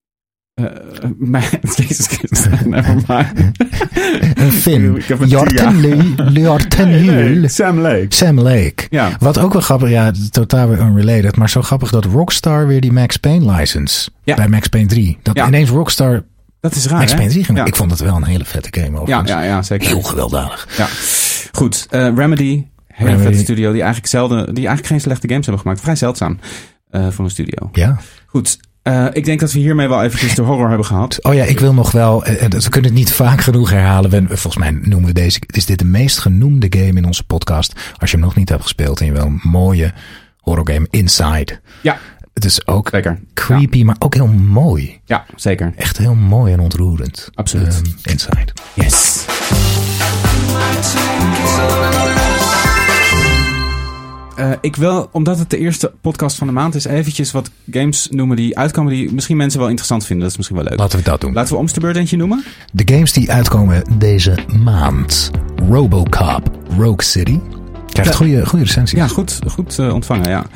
Jezus Christus, never mind. Een Finn. Sam Lake. Ja. Wat ook wel grappig, totaal weer unrelated, maar zo grappig dat Rockstar weer die Max Payne license bij Max Payne 3. Dat ineens Rockstar dat is raar, Max Payne 3 ging. Ja. Ik vond het wel een hele vette game overigens. Ja, zeker. Heel gewelddadig. Ja. Goed, Remedy, hele vette studio die eigenlijk geen slechte games hebben gemaakt. Vrij zeldzaam voor een studio. Ja. Goed. Ik denk dat we hiermee wel eventjes de horror hebben gehad. Oh ja, ik wil nog wel... we kunnen het niet vaak genoeg herhalen. Volgens mij noemen we is dit de meest genoemde game in onze podcast. Als je hem nog niet hebt gespeeld en je wil een mooie horrorgame, Inside. Ja. Het is ook zeker creepy, maar ook heel mooi. Ja, zeker. Echt heel mooi en ontroerend. Absoluut. Inside. Yes. Ik wil, omdat het de eerste podcast van de maand is, eventjes wat games noemen die uitkomen die misschien mensen wel interessant vinden. Dat is misschien wel leuk. Laten we dat doen. Laten we om de beurt eentje noemen. De games die uitkomen deze maand. Robocop Rogue City. Krijgt goede recensies. Ja, goed ontvangen, ja.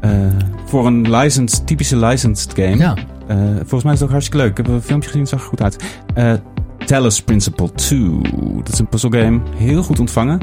Voor een typische licensed game. Ja. Volgens mij is het ook hartstikke leuk. Ik heb een filmpje gezien, het zag er goed uit. Talos Principle 2. Dat is een puzzelgame. Heel goed ontvangen.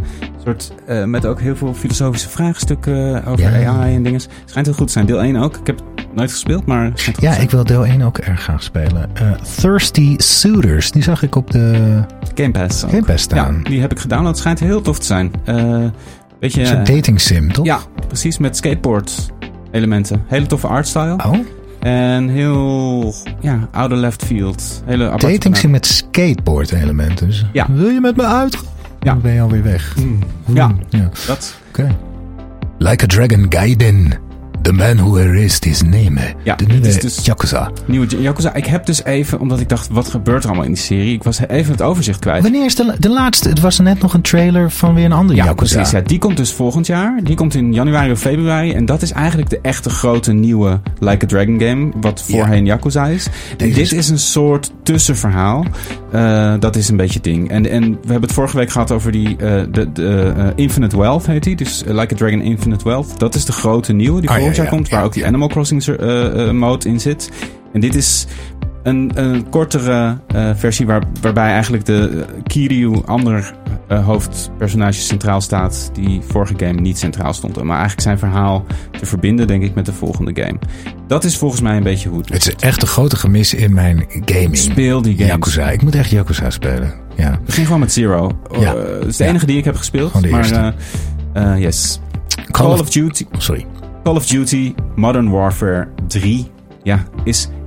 Met ook heel veel filosofische vraagstukken over AI en dingen. Schijnt heel goed te zijn. Deel 1 ook. Ik heb het nooit gespeeld, maar schijnt goed te zijn. Ik wil deel 1 ook erg graag spelen. Thirsty Suitors. Die zag ik op de Game Pass staan. Ja, die heb ik gedownload. Schijnt heel tof te zijn. Beetje een dating sim, toch? Ja, precies. Met skateboard elementen. Hele toffe artstyle. Oh. En heel, oude left field. Hele dating sim met skateboard elementen. Dus wil je met me uitgaan? Dan ben je alweer weg. Ja, dat. Oké. Like a Dragon Gaiden. The Man Who Erased His Name. Ja, de nieuwe Yakuza. Nieuwe Yakuza. Ik heb dus even, omdat ik dacht, wat gebeurt er allemaal in die serie? Ik was even het overzicht kwijt. Wanneer is de laatste? Het was net nog een trailer van weer een andere Yakuza. Precies, die komt dus volgend jaar. Die komt in januari of februari. En dat is eigenlijk de echte grote nieuwe Like a Dragon game. Wat voorheen Yakuza is. En dit is een soort tussenverhaal. Dat is een beetje het ding. En we hebben het vorige week gehad over die Infinite Wealth heet die. Dus Like a Dragon Infinite Wealth. Dat is de grote nieuwe die volgend jaar komt. Waar ook die Animal Crossing mode in zit. En dit is een kortere versie waarbij eigenlijk de Kiryu, ander hoofdpersonage, centraal staat. Die vorige game niet centraal stond. Maar eigenlijk zijn verhaal te verbinden, denk ik, met de volgende game. Dat is volgens mij een beetje hoe het is echt een grote gemis in mijn gaming. Speel die games. Yakuza. Ik moet echt Yakuza spelen. Ja. Begin gewoon met Zero. Dat is de enige die ik heb gespeeld. Gewoon de eerste. Yes. Call of Duty. Sorry. Call of Duty Modern Warfare 3 is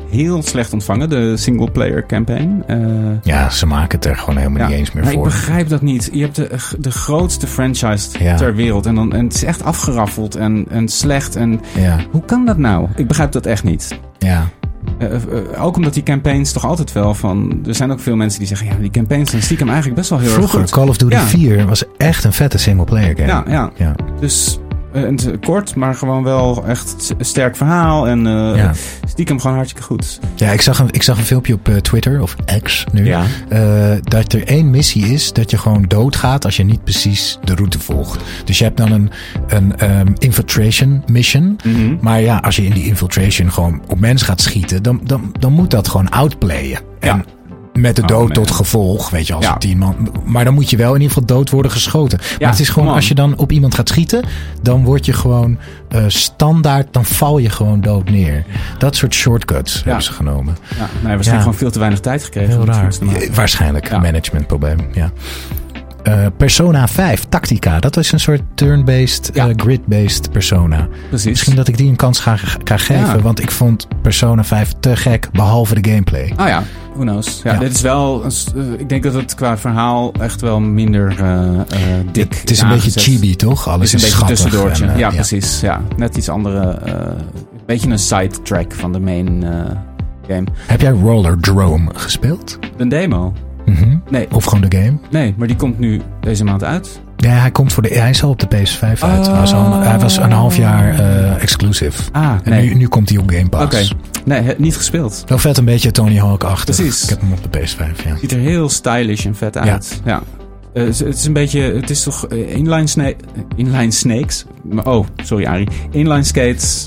heel slecht ontvangen, de single-player campaign. Ja, ze maken het er gewoon helemaal niet eens meer maar voor. Ik begrijp dat niet. Je hebt de grootste franchise ter wereld. En het is echt afgeraffeld en slecht. En hoe kan dat nou? Ik begrijp dat echt niet. Ja. Ook omdat die campaigns toch altijd wel van... Er zijn ook veel mensen die zeggen... Ja, die campaigns zijn stiekem eigenlijk best wel heel erg goed. Vroeger, Call of Duty 4 was echt een vette single-player game. Ja. Dus kort, maar gewoon wel echt een sterk verhaal. En stiekem gewoon hartstikke goed. Ja, ik zag een filmpje op Twitter, of X nu. Ja. Dat er 1 missie is dat je gewoon doodgaat als je niet precies de route volgt. Dus je hebt dan een infiltration mission. Mm-hmm. Maar ja, als je in die infiltration gewoon op mensen gaat schieten... dan moet dat gewoon outplayen. En met de dood tot gevolg, weet je, als 10 man. Maar dan moet je wel in ieder geval dood worden geschoten. Maar het is gewoon, als je dan op iemand gaat schieten, dan word je gewoon standaard, dan val je gewoon dood neer. Dat soort shortcuts hebben ze genomen. Ja, nee, waarschijnlijk gewoon veel te weinig tijd gekregen. Heel raar. Waarschijnlijk, een managementprobleem, Persona 5, Tactica. Dat is een soort turn-based, grid-based Persona. Precies. Misschien dat ik die een kans ga geven. Want ik vond Persona 5 te gek, behalve de gameplay. Oh ja, who knows. Ja. Dit is wel... ik denk dat het qua verhaal echt wel minder dik is. Het is een beetje chibi, toch? Alles is een beetje tussendoortje. En, precies. Ja. Net iets andere... een beetje een sidetrack van de main game. Heb jij Rollerdrome gespeeld? Een demo? Mm-hmm. Nee. Of gewoon de game? Nee, maar die komt nu deze maand uit. Ja, hij is al op de PS5 uit. Hij was een half jaar exclusive. En nu komt hij op Game Pass. Oké. Nee, niet gespeeld. Wel vet, een beetje Tony Hawk-achtig. Precies. Ik heb hem op de PS5, ja. Ziet er heel stylish en vet uit. Ja. Het is een beetje... Het is toch inline snakes? Oh, sorry Arie. Inline skates...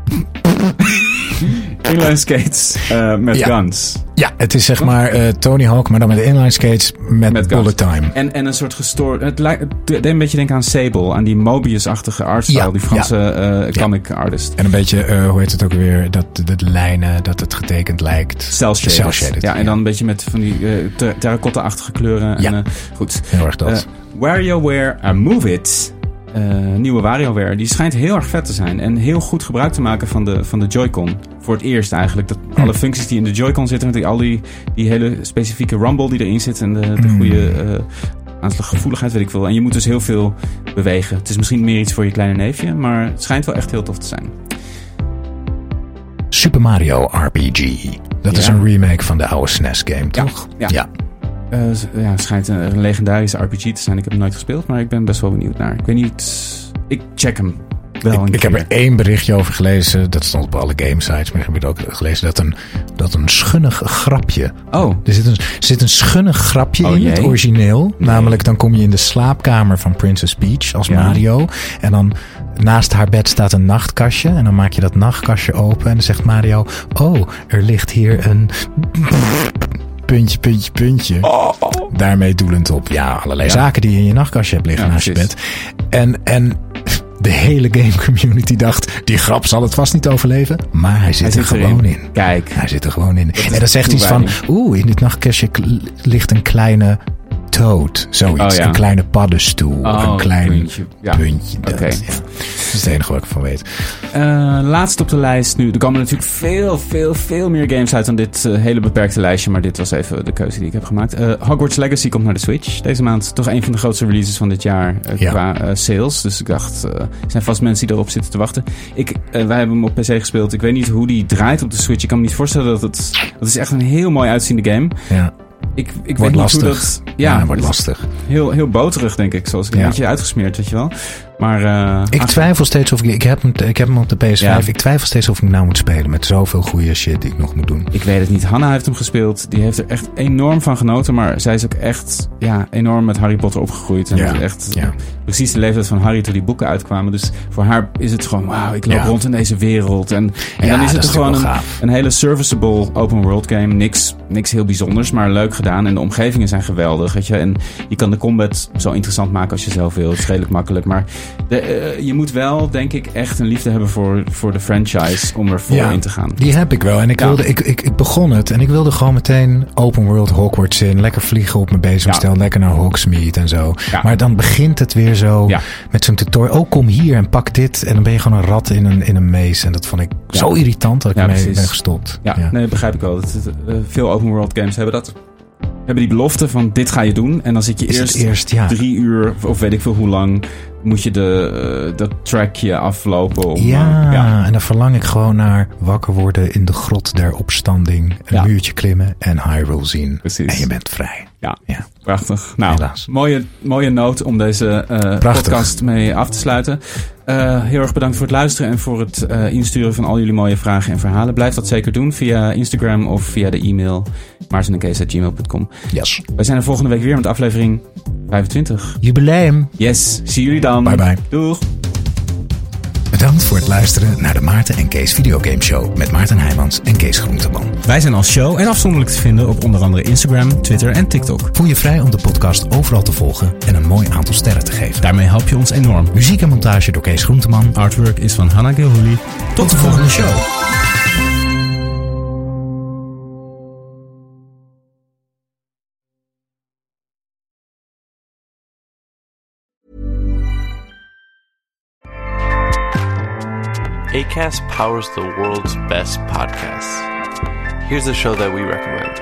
Inline skates met guns. Ja, het is zeg maar Tony Hawk, maar dan met inline skates met bullet time. En een soort gestoord... Het deed een beetje denken aan Sable, aan die Mobius-achtige artstyle, die Franse comic artist. En een beetje, hoe heet het ook weer, dat de lijnen, dat het getekend lijkt. Cel-shaded. Ja, en dan een beetje met van die terracotta-achtige kleuren. Ja, en, goed. Heel erg dat. WarioWare Move It... nieuwe WarioWare, die schijnt heel erg vet te zijn en heel goed gebruik te maken van de Joy-Con. Voor het eerst eigenlijk. Dat alle functies die in de Joy-Con zitten, met al die hele specifieke rumble die erin zit en de goede aanslaggevoeligheid, weet ik veel. En je moet dus heel veel bewegen. Het is misschien meer iets voor je kleine neefje, maar het schijnt wel echt heel tof te zijn. Super Mario RPG. Dat is een remake van de oude SNES game, toch? Ja. Het schijnt een legendarische RPG te zijn. Ik heb hem nooit gespeeld, maar ik ben best wel benieuwd naar. Ik weet niet... Ik check hem wel. Ik heb er 1 berichtje over gelezen. Dat stond op alle gamesites. Maar ik heb het ook gelezen dat een schunnig grapje... Oh. Er zit een schunnig grapje in het origineel. Nee. Namelijk, dan kom je in de slaapkamer van Princess Peach als Mario. En dan naast haar bed staat een nachtkastje. En dan maak je dat nachtkastje open. En dan zegt Mario... Oh, er ligt hier een... puntje. Daarmee doelend op allerlei zaken die je in je nachtkastje hebt liggen naast je bed. En de hele game community dacht, die grap zal het vast niet overleven. Maar hij zit er gewoon in. Kijk. Hij zit er gewoon in. En dan zegt iets van, in dit nachtkastje ligt een kleine toad. Zoiets. Een kleine paddenstoel. Een klein puntje. Oké. Dat is het enige wat ik van weet. Laatst op de lijst nu. Er komen natuurlijk veel meer games uit dan dit hele beperkte lijstje. Maar dit was even de keuze die ik heb gemaakt. Hogwarts Legacy komt naar de Switch. Deze maand toch een van de grootste releases van dit jaar qua sales. Dus ik dacht, er zijn vast mensen die erop zitten te wachten. Wij hebben hem op PC gespeeld. Ik weet niet hoe die draait op de Switch. Ik kan me niet voorstellen dat is echt een heel mooi uitziende game. Ja. Ik weet niet hoe dat... wordt lastig. Heel boterig, denk ik. Zoals een beetje uitgesmeerd, weet je wel. Maar... ik twijfel steeds of ik heb hem op de PS5. Ja. Ik twijfel steeds of ik nou moet spelen. Met zoveel goede shit die ik nog moet doen. Ik weet het niet. Hanna heeft hem gespeeld. Die heeft er echt enorm van genoten. Maar zij is ook echt enorm met Harry Potter opgegroeid. En echt precies de leeftijd van Harry toen die boeken uitkwamen. Dus voor haar is het gewoon... Wauw, ik loop rond in deze wereld. En dan is het gewoon een hele serviceable open world game. Niks heel bijzonders, maar leuk gedaan. En de omgevingen zijn geweldig, weet je. En je kan de combat zo interessant maken als je zelf wil. Het is redelijk makkelijk. Maar Je moet wel, denk ik, echt een liefde hebben voor de franchise om er vol in te gaan. Die heb ik wel. En ik begon het en ik wilde gewoon meteen open world Hogwarts in. Lekker vliegen op mijn bezemstel. Lekker naar Hogsmeade en zo. Ja. Maar dan begint het weer zo met zo'n tutorial. Oh, kom hier en pak dit. En dan ben je gewoon een rat in een maze. En dat vond ik zo irritant dat ik ermee ben gestopt. Ja, nee, dat begrijp ik wel. Veel open world games hebben dat. Hebben die belofte van dit ga je doen. En dan zit je eerst 3 uur of weet ik veel hoe lang moet je dat trackje aflopen. En dan verlang ik gewoon naar wakker worden in de grot der opstanding. Een muurtje klimmen en Hyrule zien. Precies. En je bent vrij. Ja. Prachtig. Nou, mooie noot om deze podcast mee af te sluiten. Heel erg bedankt voor het luisteren en voor het insturen van al jullie mooie vragen en verhalen. Blijf dat zeker doen via Instagram of via de e-mail maartenenkees@gmail.com. Yes. Wij zijn er volgende week weer met aflevering 25. Jubileum. Yes, zie jullie dan. Bye bye. Doeg. Bedankt voor het luisteren naar de Maarten en Kees Videogame Show met Maarten Heijmans en Kees Groenteman. Wij zijn als show en afzonderlijk te vinden op onder andere Instagram, Twitter en TikTok. Voel je vrij om de podcast overal te volgen en een mooi aantal sterren te geven. Daarmee help je ons enorm. Muziek en montage door Kees Groenteman. Artwork is van Hanna Gilhuli. Tot de volgende show. Acast powers the world's best podcasts. Here's a show that we recommend.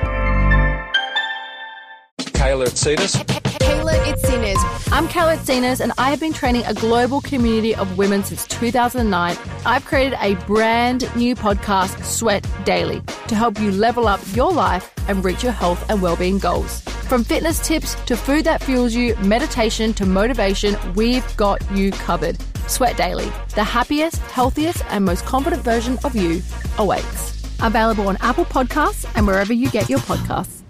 Kayla Itsinas. Kayla Itsinas. I'm Kayla Itsinas, and I have been training a global community of women since 2009. I've created a brand new podcast, Sweat Daily, to help you level up your life and reach your health and well-being goals. From fitness tips to food that fuels you, meditation to motivation, we've got you covered. Sweat Daily, the happiest, healthiest, and most confident version of you awaits. Available on Apple Podcasts and wherever you get your podcasts.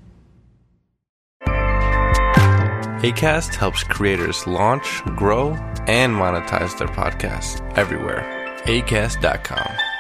Acast helps creators launch, grow, and monetize their podcasts everywhere. Acast.com.